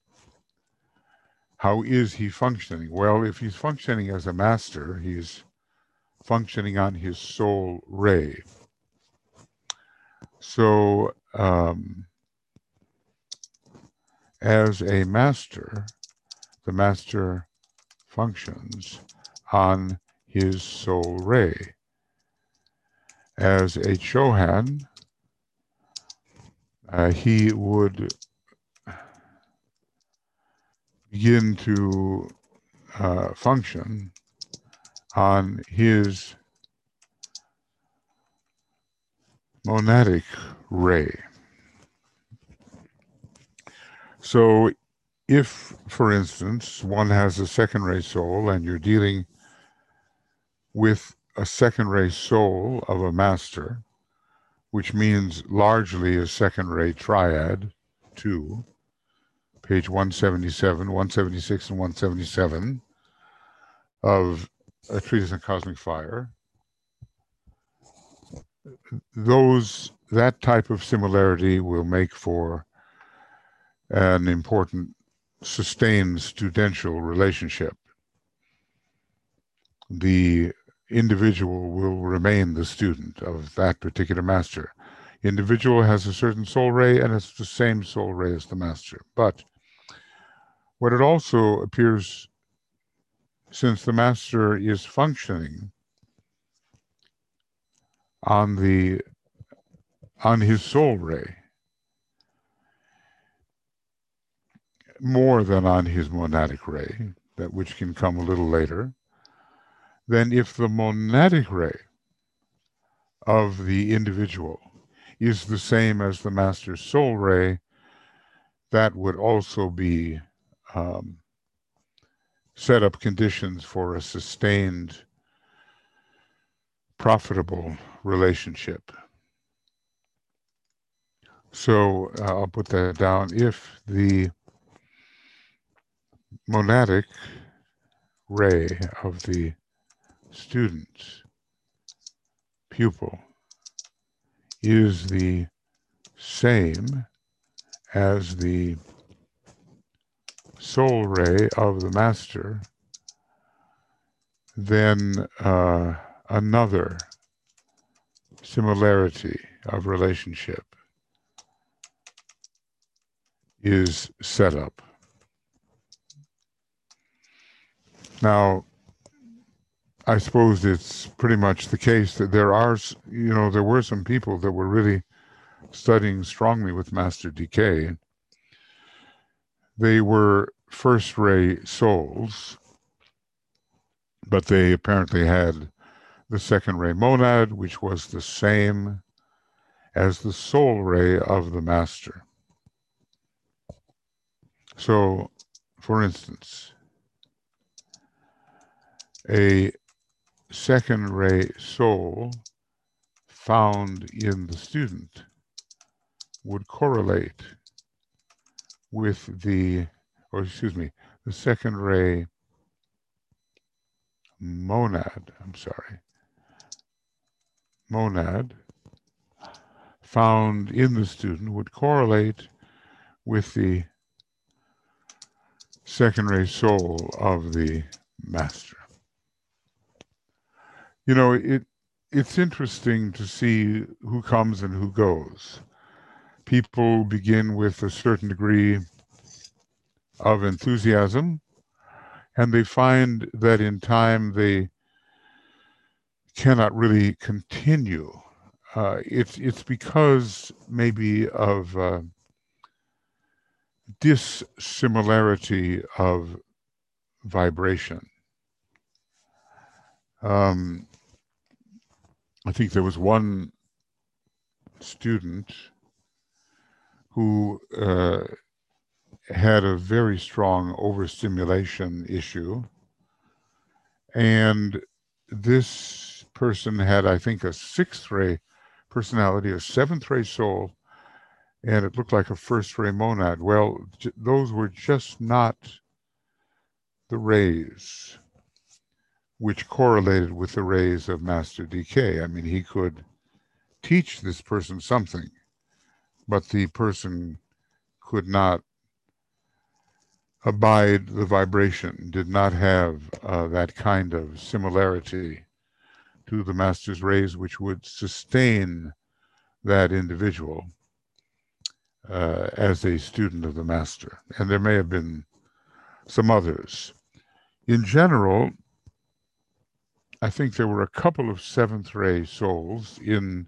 How is he functioning? Well, if he's functioning as a master, he's functioning on his soul ray. So, um, as a master, the master functions on his soul ray. As a Chohan, uh, he would begin to uh, function on his monadic ray. So if, for instance, one has a second ray soul and you're dealing with a second ray soul of a master, which means largely a second ray triad, two, page one seventy-seven, one seventy-six, and one seventy-seven of A Treatise on Cosmic Fire, those, that type of similarity will make for an important sustained studential relationship. The individual will remain the student of that particular master. Individual has a certain soul ray, and it's the same soul ray as the master. But what it also appears, since the master is functioning on the on his soul ray more than on his monadic ray, that which can come a little later, then if the monadic ray of the individual is the same as the master's soul ray, that would also be um, set up conditions for a sustained, profitable relationship. So uh, I'll put that down. If the monadic ray of the student, pupil, is the same as the soul ray of the master, then uh, another similarity of relationship is set up. Now, I suppose it's pretty much the case that there are, you know, there were some people that were really studying strongly with Master D K. They were first ray souls, but they apparently had the second ray monad, which was the same as the soul ray of the master. So, for instance, a second ray soul found in the student would correlate with the, or excuse me, the second ray monad, I'm sorry, monad found in the student would correlate with the second ray soul of the master. You know, it it's interesting to see who comes and who goes. People begin with a certain degree of enthusiasm, and they find that in time they cannot really continue. Uh, it's it's because maybe of uh, dissimilarity of vibration. Um, I think there was one student who uh, had a very strong overstimulation issue, and this person had, I think, a sixth ray personality, a seventh ray soul, and it looked like a first ray monad. Well, j- those were just not the rays which correlated with the rays of Master D K. I mean, he could teach this person something, but the person could not abide the vibration, did not have uh, that kind of similarity to the Master's rays, which would sustain that individual uh, as a student of the Master. And there may have been some others. In general, I think there were a couple of seventh ray souls in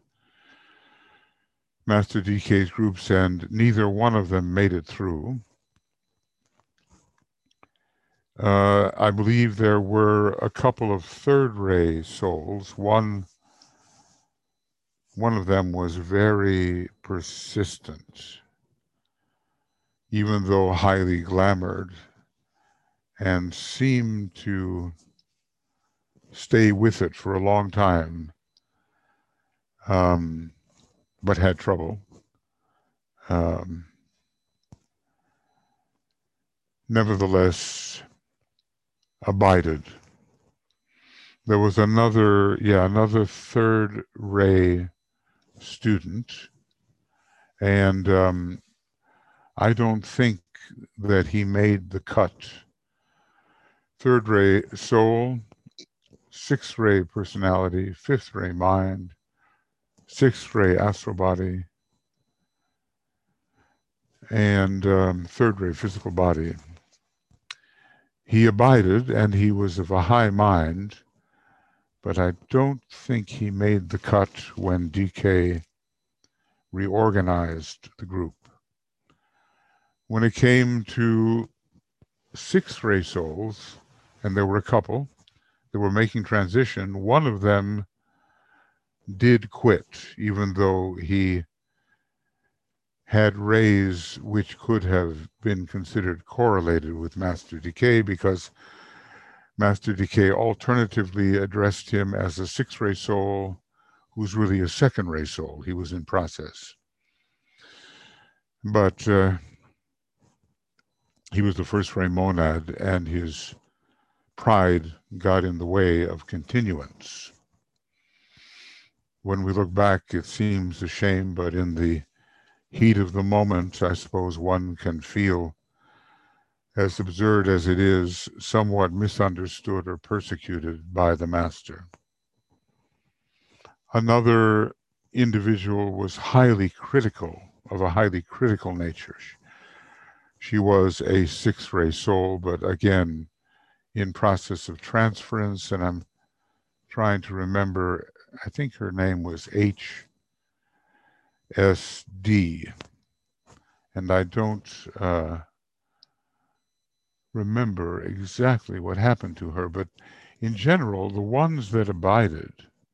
Master D K's groups, and neither one of them made it through. Uh, I believe there were a couple of third ray souls. One, one of them was very persistent, even though highly glamored, and seemed to stay with it for a long time, um, but had trouble. Um, nevertheless, abided. There was another, yeah, another third ray student, and um, I don't think that he made the cut. Third ray soul, sixth ray personality, fifth ray mind, sixth ray astral body, and um, third ray physical body. He abided, and he was of a high mind, but I don't think he made the cut when D K reorganized the group. When it came to sixth ray souls, and there were a couple that were making transition, one of them did quit, even though he had rays which could have been considered correlated with Master D K, because Master D K alternatively addressed him as a sixth ray soul who's really a second ray soul. He was in process. But uh, he was the first ray monad, and his pride got in the way of continuance. When we look back, it seems a shame, but in the heat of the moment, I suppose one can feel, as absurd as it is, somewhat misunderstood or persecuted by the Master. Another individual was highly critical, of a highly critical nature. She was a sixth ray soul, but again, in process of transference, and I'm trying to remember, I think her name was H S D, and I don't uh, remember exactly what happened to her, but in general, the ones that abided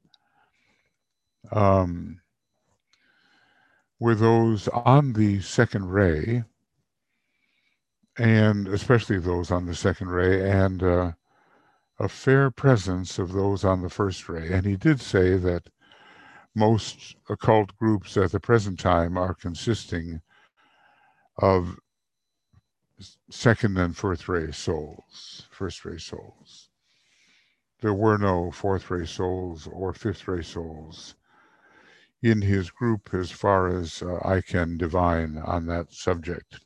um, were those on the second ray, and especially those on the second ray, and uh, a fair presence of those on the first ray. And he did say that most occult groups at the present time are consisting of second and fourth ray souls, first ray souls. There were no fourth ray souls or fifth ray souls in his group as far as uh, I can divine on that subject.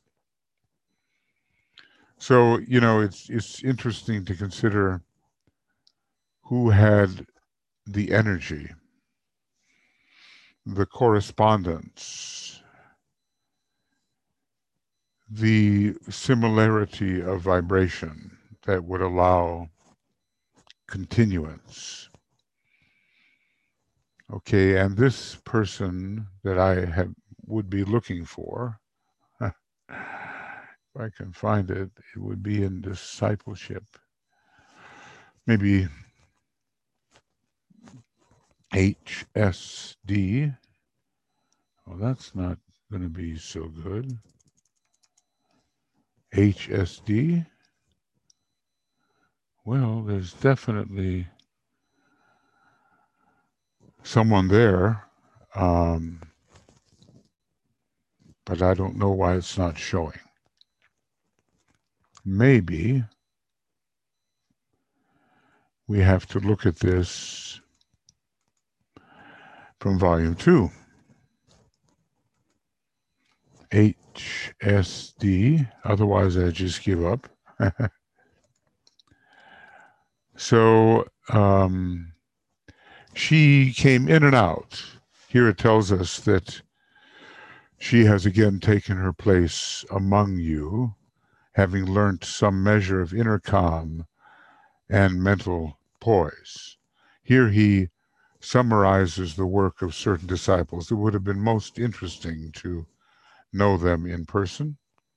So, you know, it's it's interesting to consider who had the energy, the correspondence, the similarity of vibration that would allow continuance. Okay, and this person that I have would be looking for, if I can find it, it would be in discipleship. Maybe H S D. Well, that's not going to be so good. H S D. Well, there's definitely someone there, um, but I don't know why it's not showing. Maybe we have to look at this from volume two. H S D, otherwise I just give up. So um, she came in and out. Here it tells us that she has again taken her place among you, having learnt some measure of inner calm and mental poise. Here he summarizes the work of certain disciples. It would have been most interesting to know them in person.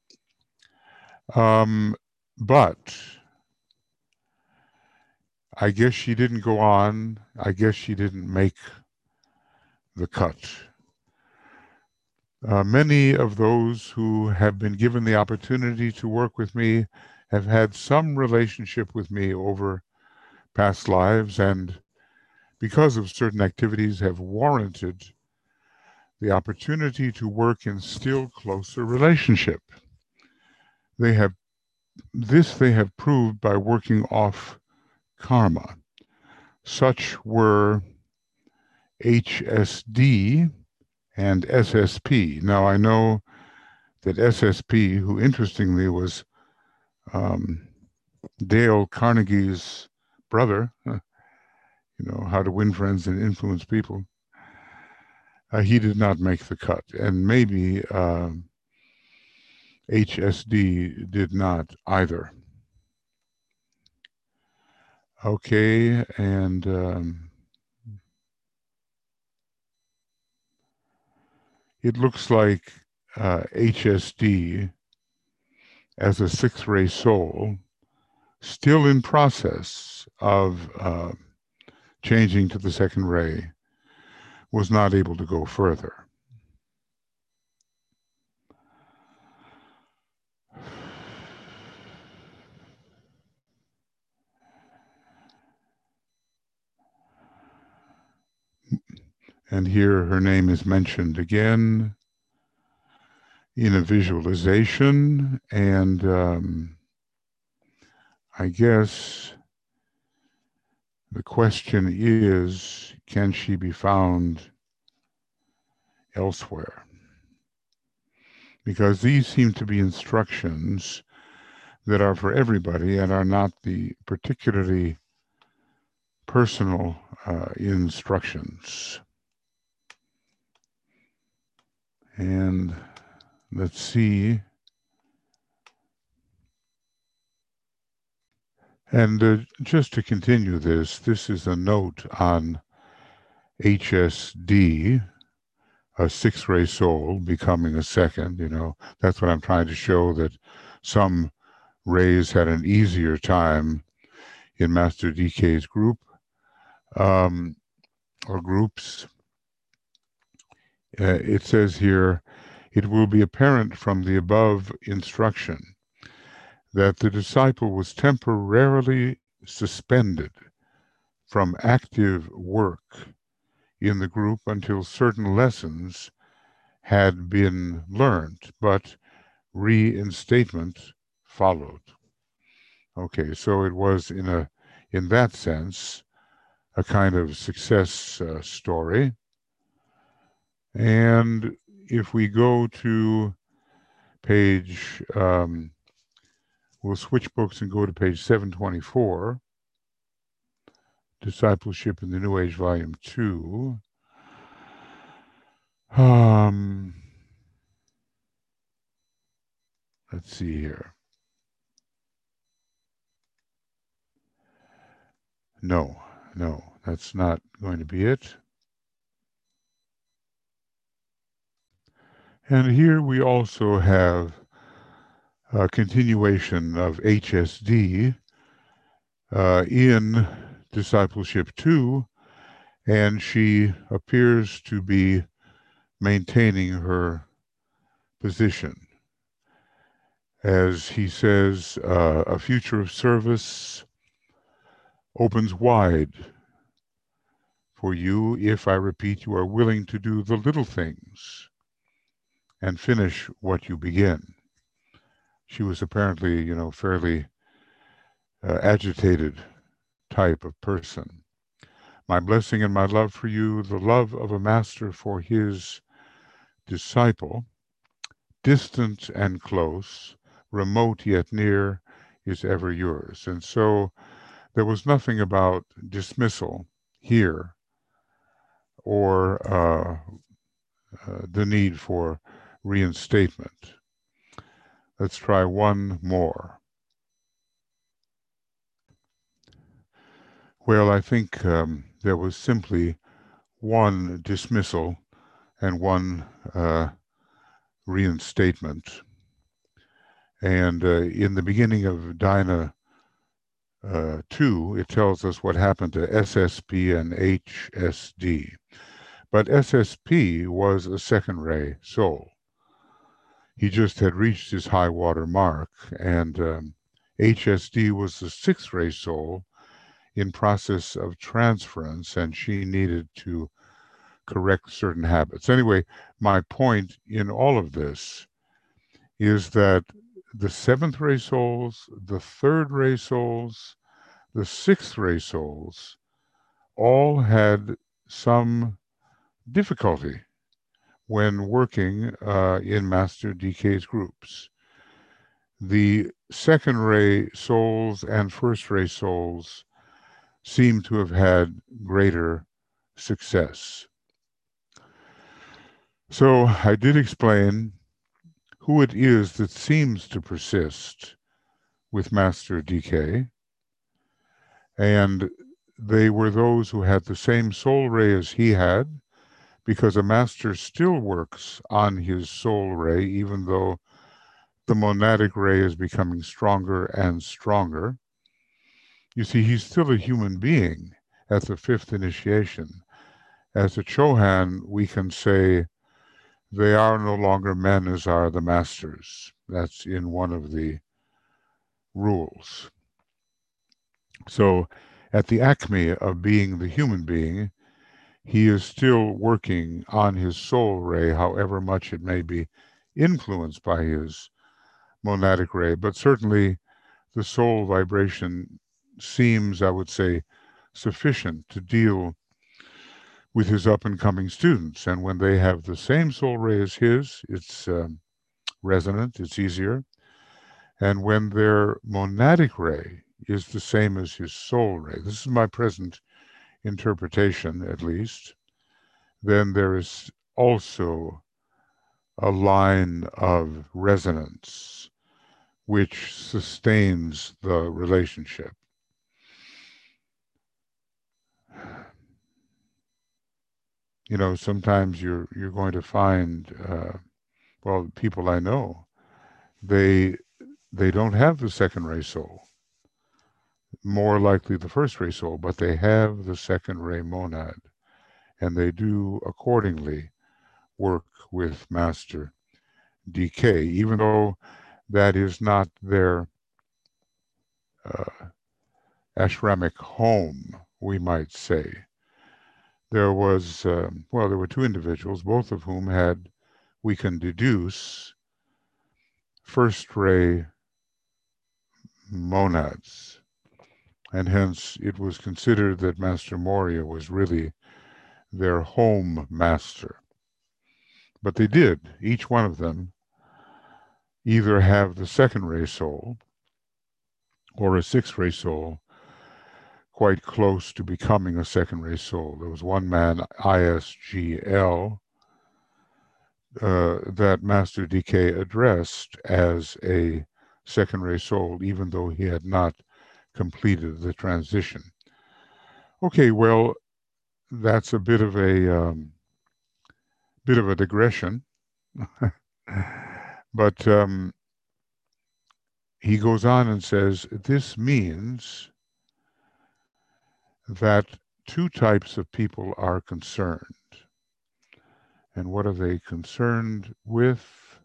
Um, but I guess she didn't go on. I guess she didn't make the cut. Uh, many of those who have been given the opportunity to work with me have had some relationship with me over past lives, and because of certain activities have warranted the opportunity to work in still closer relationship. They have this they have proved by working off karma. Such were H S D and S S P. Now I know that S S P, who interestingly was um, Dale Carnegie's brother, uh, you know, How to Win Friends and Influence People, uh, he did not make the cut. And maybe uh, H S D did not either. Okay, and um, it looks like uh, H S D as a sixth ray soul, still in process of uh, changing to the second ray, was not able to go further. And here her name is mentioned again in a visualization, and um, I guess the question is, can she be found elsewhere? Because these seem to be instructions that are for everybody and are not the particularly personal uh, instructions. And let's see. And uh, just to continue this, this is a note on H S D, a sixth ray soul becoming a second. You know, that's what I'm trying to show, that some rays had an easier time in Master D K's group um, or groups. Uh, it says here, it will be apparent from the above instruction that the disciple was temporarily suspended from active work in the group until certain lessons had been learned, but reinstatement followed. Okay, so it was in a, in that sense, a kind of success uh, story. And if we go to page, um, we'll switch books and go to page seven twenty-four, Discipleship in the New Age, Volume two. Um, let's see here. No, no, that's not going to be it. And here we also have a continuation of H S D uh, in Discipleship two, and she appears to be maintaining her position. As he says, uh, a future of service opens wide for you if, I repeat, you are willing to do the little things and finish what you begin. She was apparently, you know, fairly uh, agitated type of person. My blessing and my love for you, the love of a master for his disciple, distant and close, remote yet near, is ever yours. And so there was nothing about dismissal here or uh, uh, the need for reinstatement. Let's try one more. Well, I think um, there was simply one dismissal and one uh, reinstatement. And uh, in the beginning of Dyna uh, two, it tells us what happened to S S P and H S D. But S S P was a second ray soul. He just had reached his high water mark, and um, H S D was the sixth ray soul in process of transference, and she needed to correct certain habits. Anyway, my point in all of this is that the seventh ray souls, the third ray souls, the sixth ray souls all had some difficulty when working uh, in Master D K's groups. The second ray souls and first ray souls seem to have had greater success. So I did explain who it is that seems to persist with Master D K, and they were those who had the same soul ray as he had, because a master still works on his soul ray, even though the monadic ray is becoming stronger and stronger. You see, he's still a human being at the fifth initiation. As a Chohan, we can say, they are no longer men as are the masters. That's in one of the rules. So at the acme of being the human being, he is still working on his soul ray, however much it may be influenced by his monadic ray. But certainly the soul vibration seems, I would say, sufficient to deal with his up-and-coming students. And when they have the same soul ray as his, it's um, resonant, it's easier. And when their monadic ray is the same as his soul ray, this is my present interpretation at least, then there is also a line of resonance which sustains the relationship. You know, sometimes you're you're going to find, uh, well, people I know, they they don't have the second ray soul, more likely the first ray soul, but they have the second ray monad, and they do accordingly work with Master D K, even though that is not their uh, ashramic home, we might say. There was, um, well, there were two individuals, both of whom had, we can deduce, first-ray monads. And hence it was considered that Master Morya was really their home master. But they did, each one of them, either have the second-ray soul or a sixth-ray soul quite close to becoming a second-ray soul. There was one man, I S G L, uh, that Master D K addressed as a second-ray soul, even though he had not completed the transition. Okay, well, that's a bit of a um, bit of a digression, but um, he goes on and says, this means that two types of people are concerned. And what are they concerned with?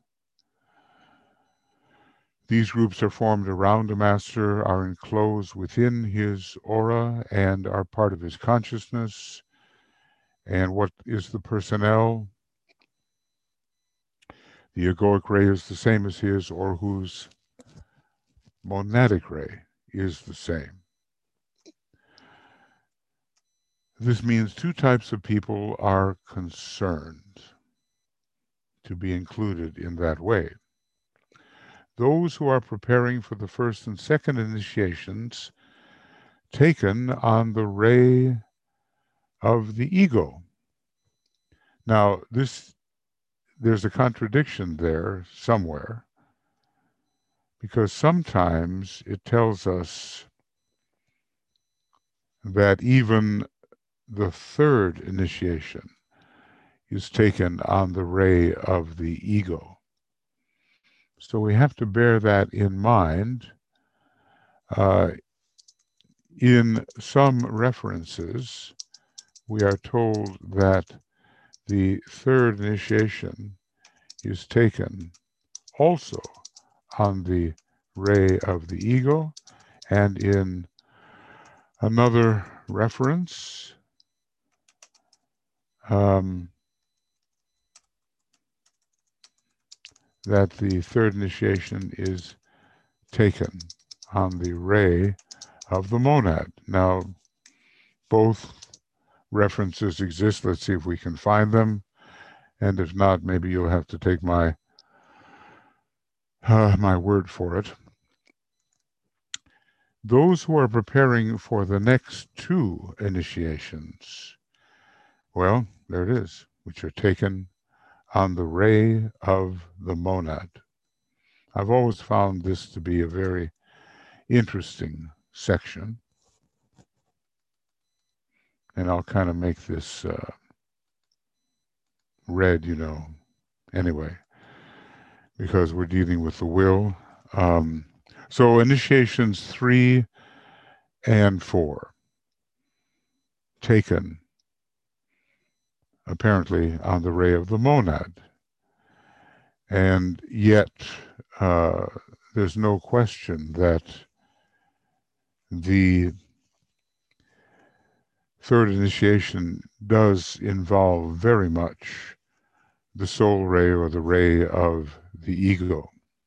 These groups are formed around a master, are enclosed within his aura, and are part of his consciousness. And what is the personnel? The egoic ray is the same as his, or whose monadic ray is the same. This means two types of people are concerned to be included in that way. Those who are preparing for the first and second initiations taken on the ray of the ego. Now, this, there's a contradiction there somewhere, because sometimes it tells us that even the third initiation is taken on the ray of the ego. So we have to bear that in mind. Uh, in some references, we are told that the third initiation is taken also on the ray of the ego, and in another reference, um, that the third initiation is taken on the ray of the monad. Now, both references exist. Let's see if we can find them. And if not, maybe you'll have to take my uh, my word for it. Those who are preparing for the next two initiations, well, there it is, which are taken on the ray of the monad. I've always found this to be a very interesting section. And I'll kind of make this uh, red, you know, anyway, because we're dealing with the will. Um, so initiations three and four, taken apparently on the ray of the monad. And yet uh, there's no question that the third initiation does involve very much the soul ray or the ray of the ego.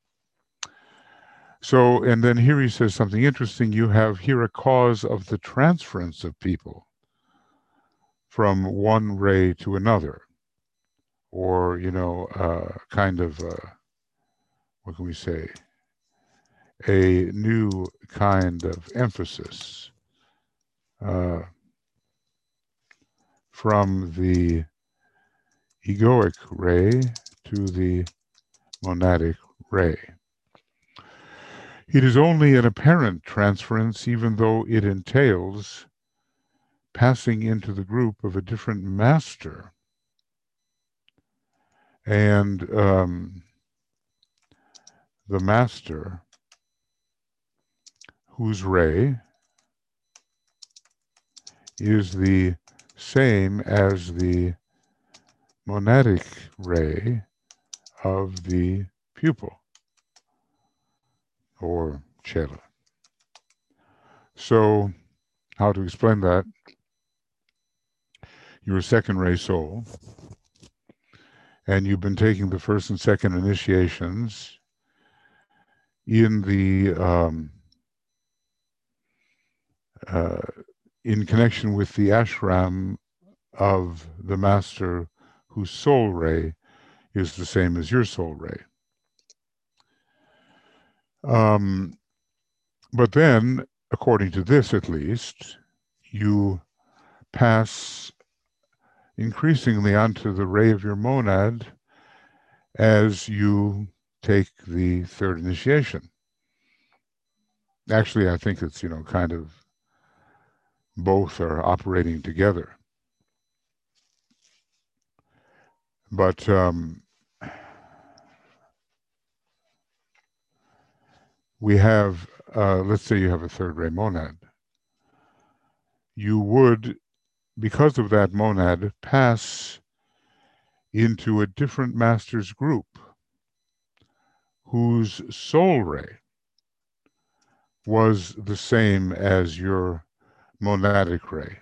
So, and then here he says something interesting. You have here a cause of the transference of people from one ray to another, or, you know, uh, kind of, uh, what can we say, a new kind of emphasis uh, from the egoic ray to the monadic ray. It is only an apparent transference, even though it entails passing into the group of a different master. And um, the master whose ray is the same as the monadic ray of the pupil or chela. So, how to explain that? You're a second ray soul, and you've been taking the first and second initiations in the um, uh, in connection with the ashram of the master whose soul ray is the same as your soul ray. Um, but then, according to this at least, you pass increasingly onto the ray of your monad as you take the third initiation. Actually, I think it's, you know, kind of both are operating together. But um, we have, uh, let's say you have a third ray monad. You would, because of that monad, pass into a different master's group whose soul ray was the same as your monadic ray.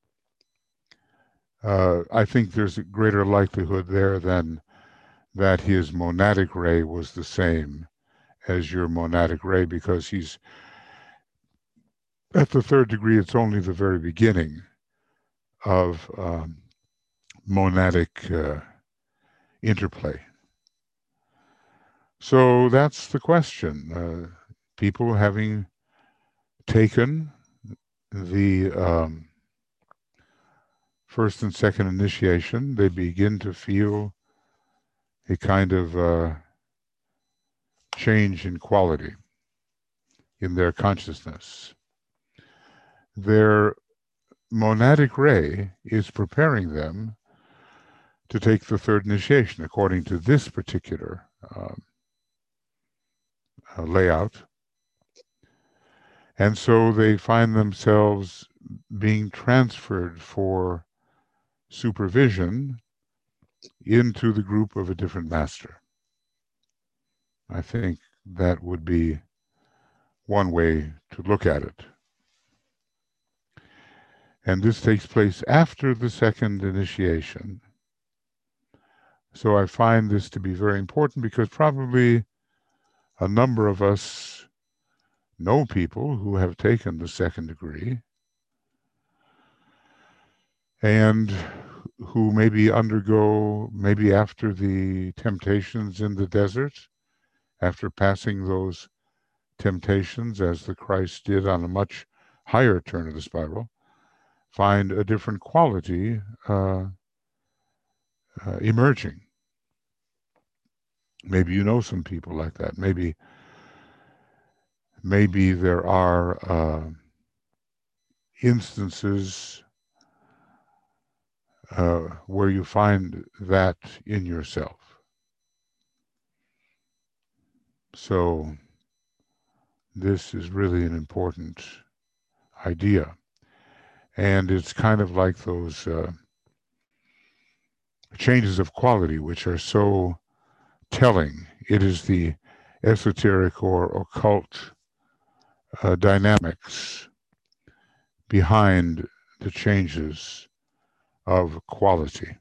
Uh, I think there's a greater likelihood there than that his monadic ray was the same as your monadic ray, because he's at the third degree. It's only the very beginning of um, monadic uh, interplay. So that's the question. Uh, people having taken the um, first and second initiation, they begin to feel a kind of uh, change in quality in their consciousness. Their monadic ray is preparing them to take the third initiation according to this particular um, uh, layout. And so they find themselves being transferred for supervision into the group of a different master. I think that would be one way to look at it. And this takes place after the second initiation. So I find this to be very important, because probably a number of us know people who have taken the second degree and who maybe undergo, maybe after the temptations in the desert, after passing those temptations as the Christ did on a much higher turn of the spiral, find a different quality uh, uh, emerging. Maybe you know some people like that. Maybe maybe there are uh, instances uh, where you find that in yourself. So this is really an important idea. And it's kind of like those uh, changes of quality, which are so telling. It is the esoteric or occult uh, dynamics behind the changes of quality.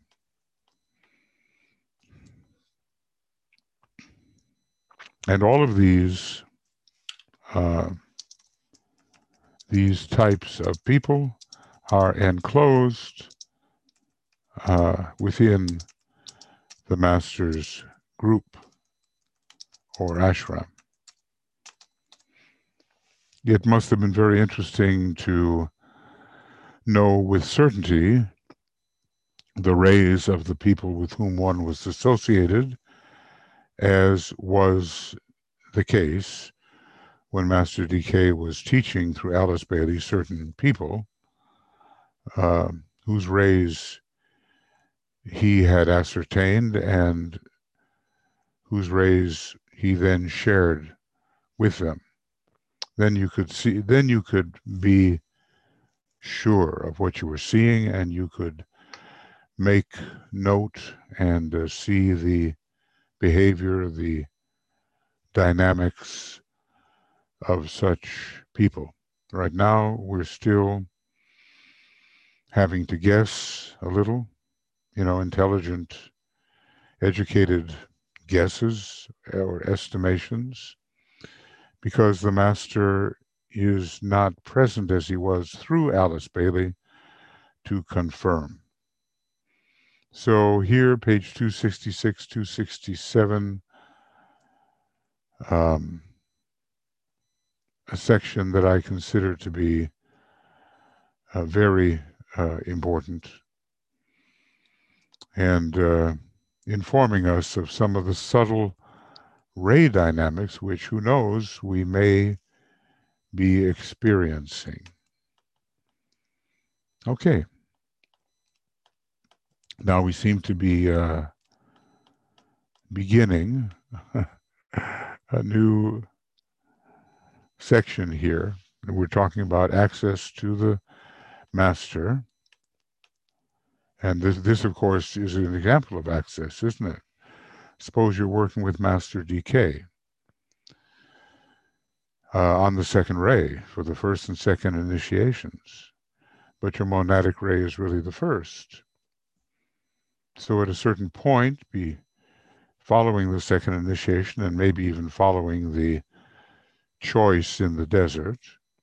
And all of these uh, these types of people are enclosed uh, within the master's group or ashram. It must have been very interesting to know with certainty the rays of the people with whom one was associated, as was the case when Master D K was teaching through Alice Bailey certain people uh, whose rays he had ascertained and whose rays he then shared with them. Then you could see, then you could be sure of what you were seeing, and you could make note and uh, see the behavior, the dynamics of such people. Right now, we're still having to guess a little, you know, intelligent, educated guesses or estimations, because the master is not present as he was through Alice Bailey to confirm. So here, page two sixty-six, two sixty-seven, um, a section that I consider to be uh, very uh, important, and uh, informing us of some of the subtle ray dynamics which, who knows, we may be experiencing. Okay. Now we seem to be uh, beginning a new section here. We're talking about access to the master. And this, this, of course, is an example of access, isn't it? Suppose you're working with Master D K uh, on the second ray for the first and second initiations, but your monadic ray is really the first. So at a certain point, be following the second initiation and maybe even following the choice in the desert,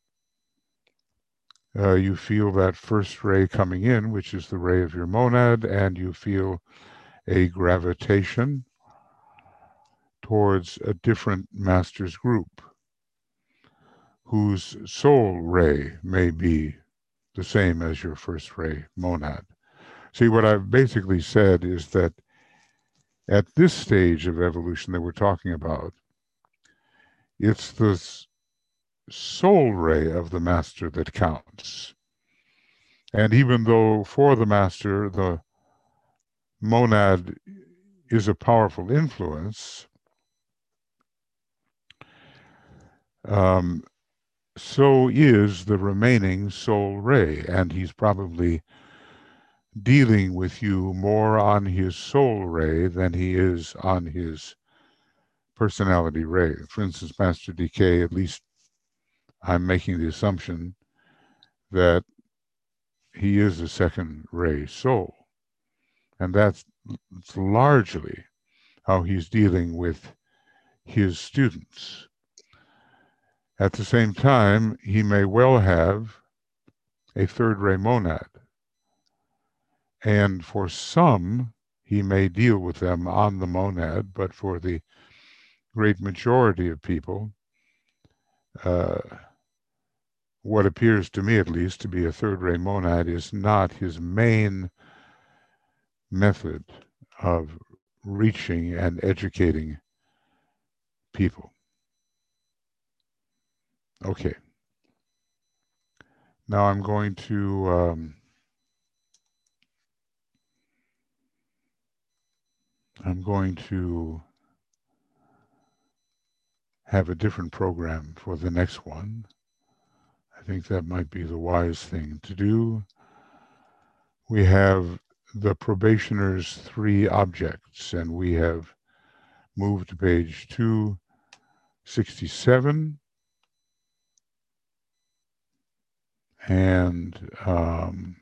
uh, you feel that first ray coming in, which is the ray of your monad, and you feel a gravitation towards a different master's group whose soul ray may be the same as your first ray monad. See, what I've basically said is that at this stage of evolution that we're talking about, it's the soul ray of the master that counts. And even though for the master, the monad is a powerful influence, um, so is the remaining soul ray, and he's probably dealing with you more on his soul ray than he is on his personality ray. For instance, Master D K, at least I'm making the assumption that he is a second ray soul. And that's, that's largely how he's dealing with his students. At the same time, he may well have a third ray monad. And for some, he may deal with them on the monad, but for the great majority of people, uh, what appears to me at least to be a third ray monad is not his main method of reaching and educating people. Okay. Now I'm going to um, I'm going to have a different program for the next one. I think that might be the wise thing to do. We have the probationer's three objects, and we have moved to page two sixty-seven. And um,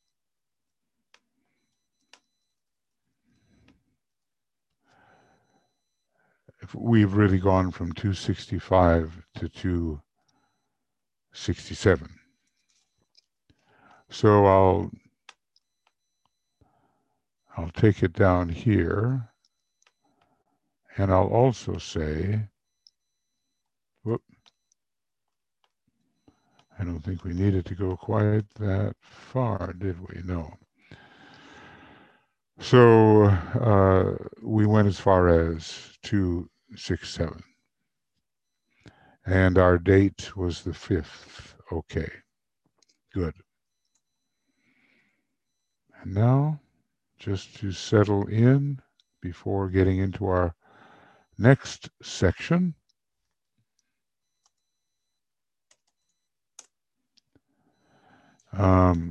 we've really gone from two sixty-five to two sixty-seven. So I'll I'll take it down here, and I'll also say, whoop, I don't think we needed to go quite that far, did we? No. So uh, we went as far as two sixty-seven. And our date was the fifth. Okay, good. And now, just to settle in before getting into our next section, um,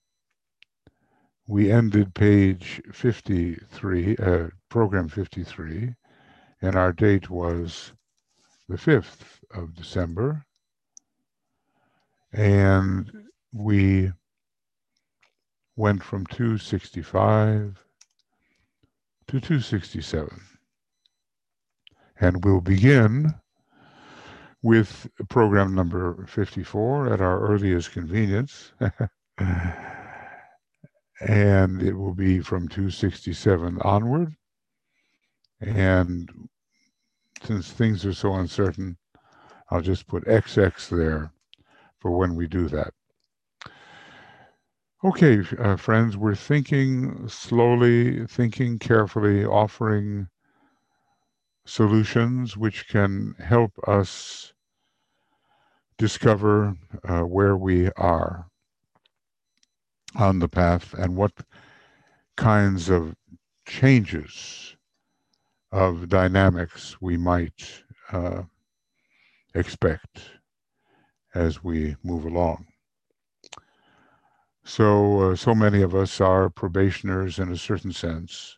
we ended page fifty-three, uh, program fifty-three, and our date was the fifth of December. And we went from two sixty-five to two sixty-seven. And we'll begin with program number fifty-four at our earliest convenience. And it will be from two sixty-seven onward. And since things are so uncertain, I'll just put X X there for when we do that. Okay, uh, friends, we're thinking slowly, thinking carefully, offering solutions which can help us discover uh, where we are on the path and what kinds of changes of dynamics we might uh, expect as we move along. So, uh, so many of us are probationers in a certain sense,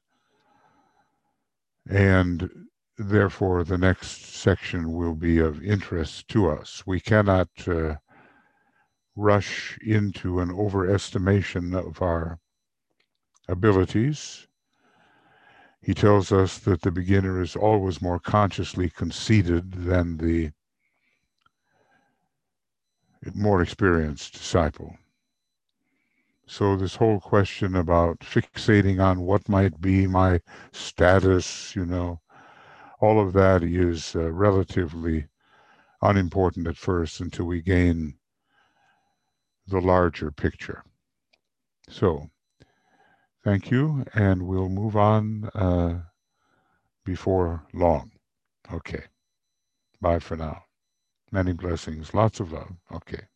and therefore the next section will be of interest to us. We cannot uh, rush into an overestimation of our abilities. He tells us that the beginner is always more consciously conceited than the more experienced disciple. So this whole question about fixating on what might be my status, you know, all of that is uh, relatively unimportant at first until we gain the larger picture. So, thank you, and we'll move on uh, before long. Okay. Bye for now. Many blessings. Lots of love. Okay.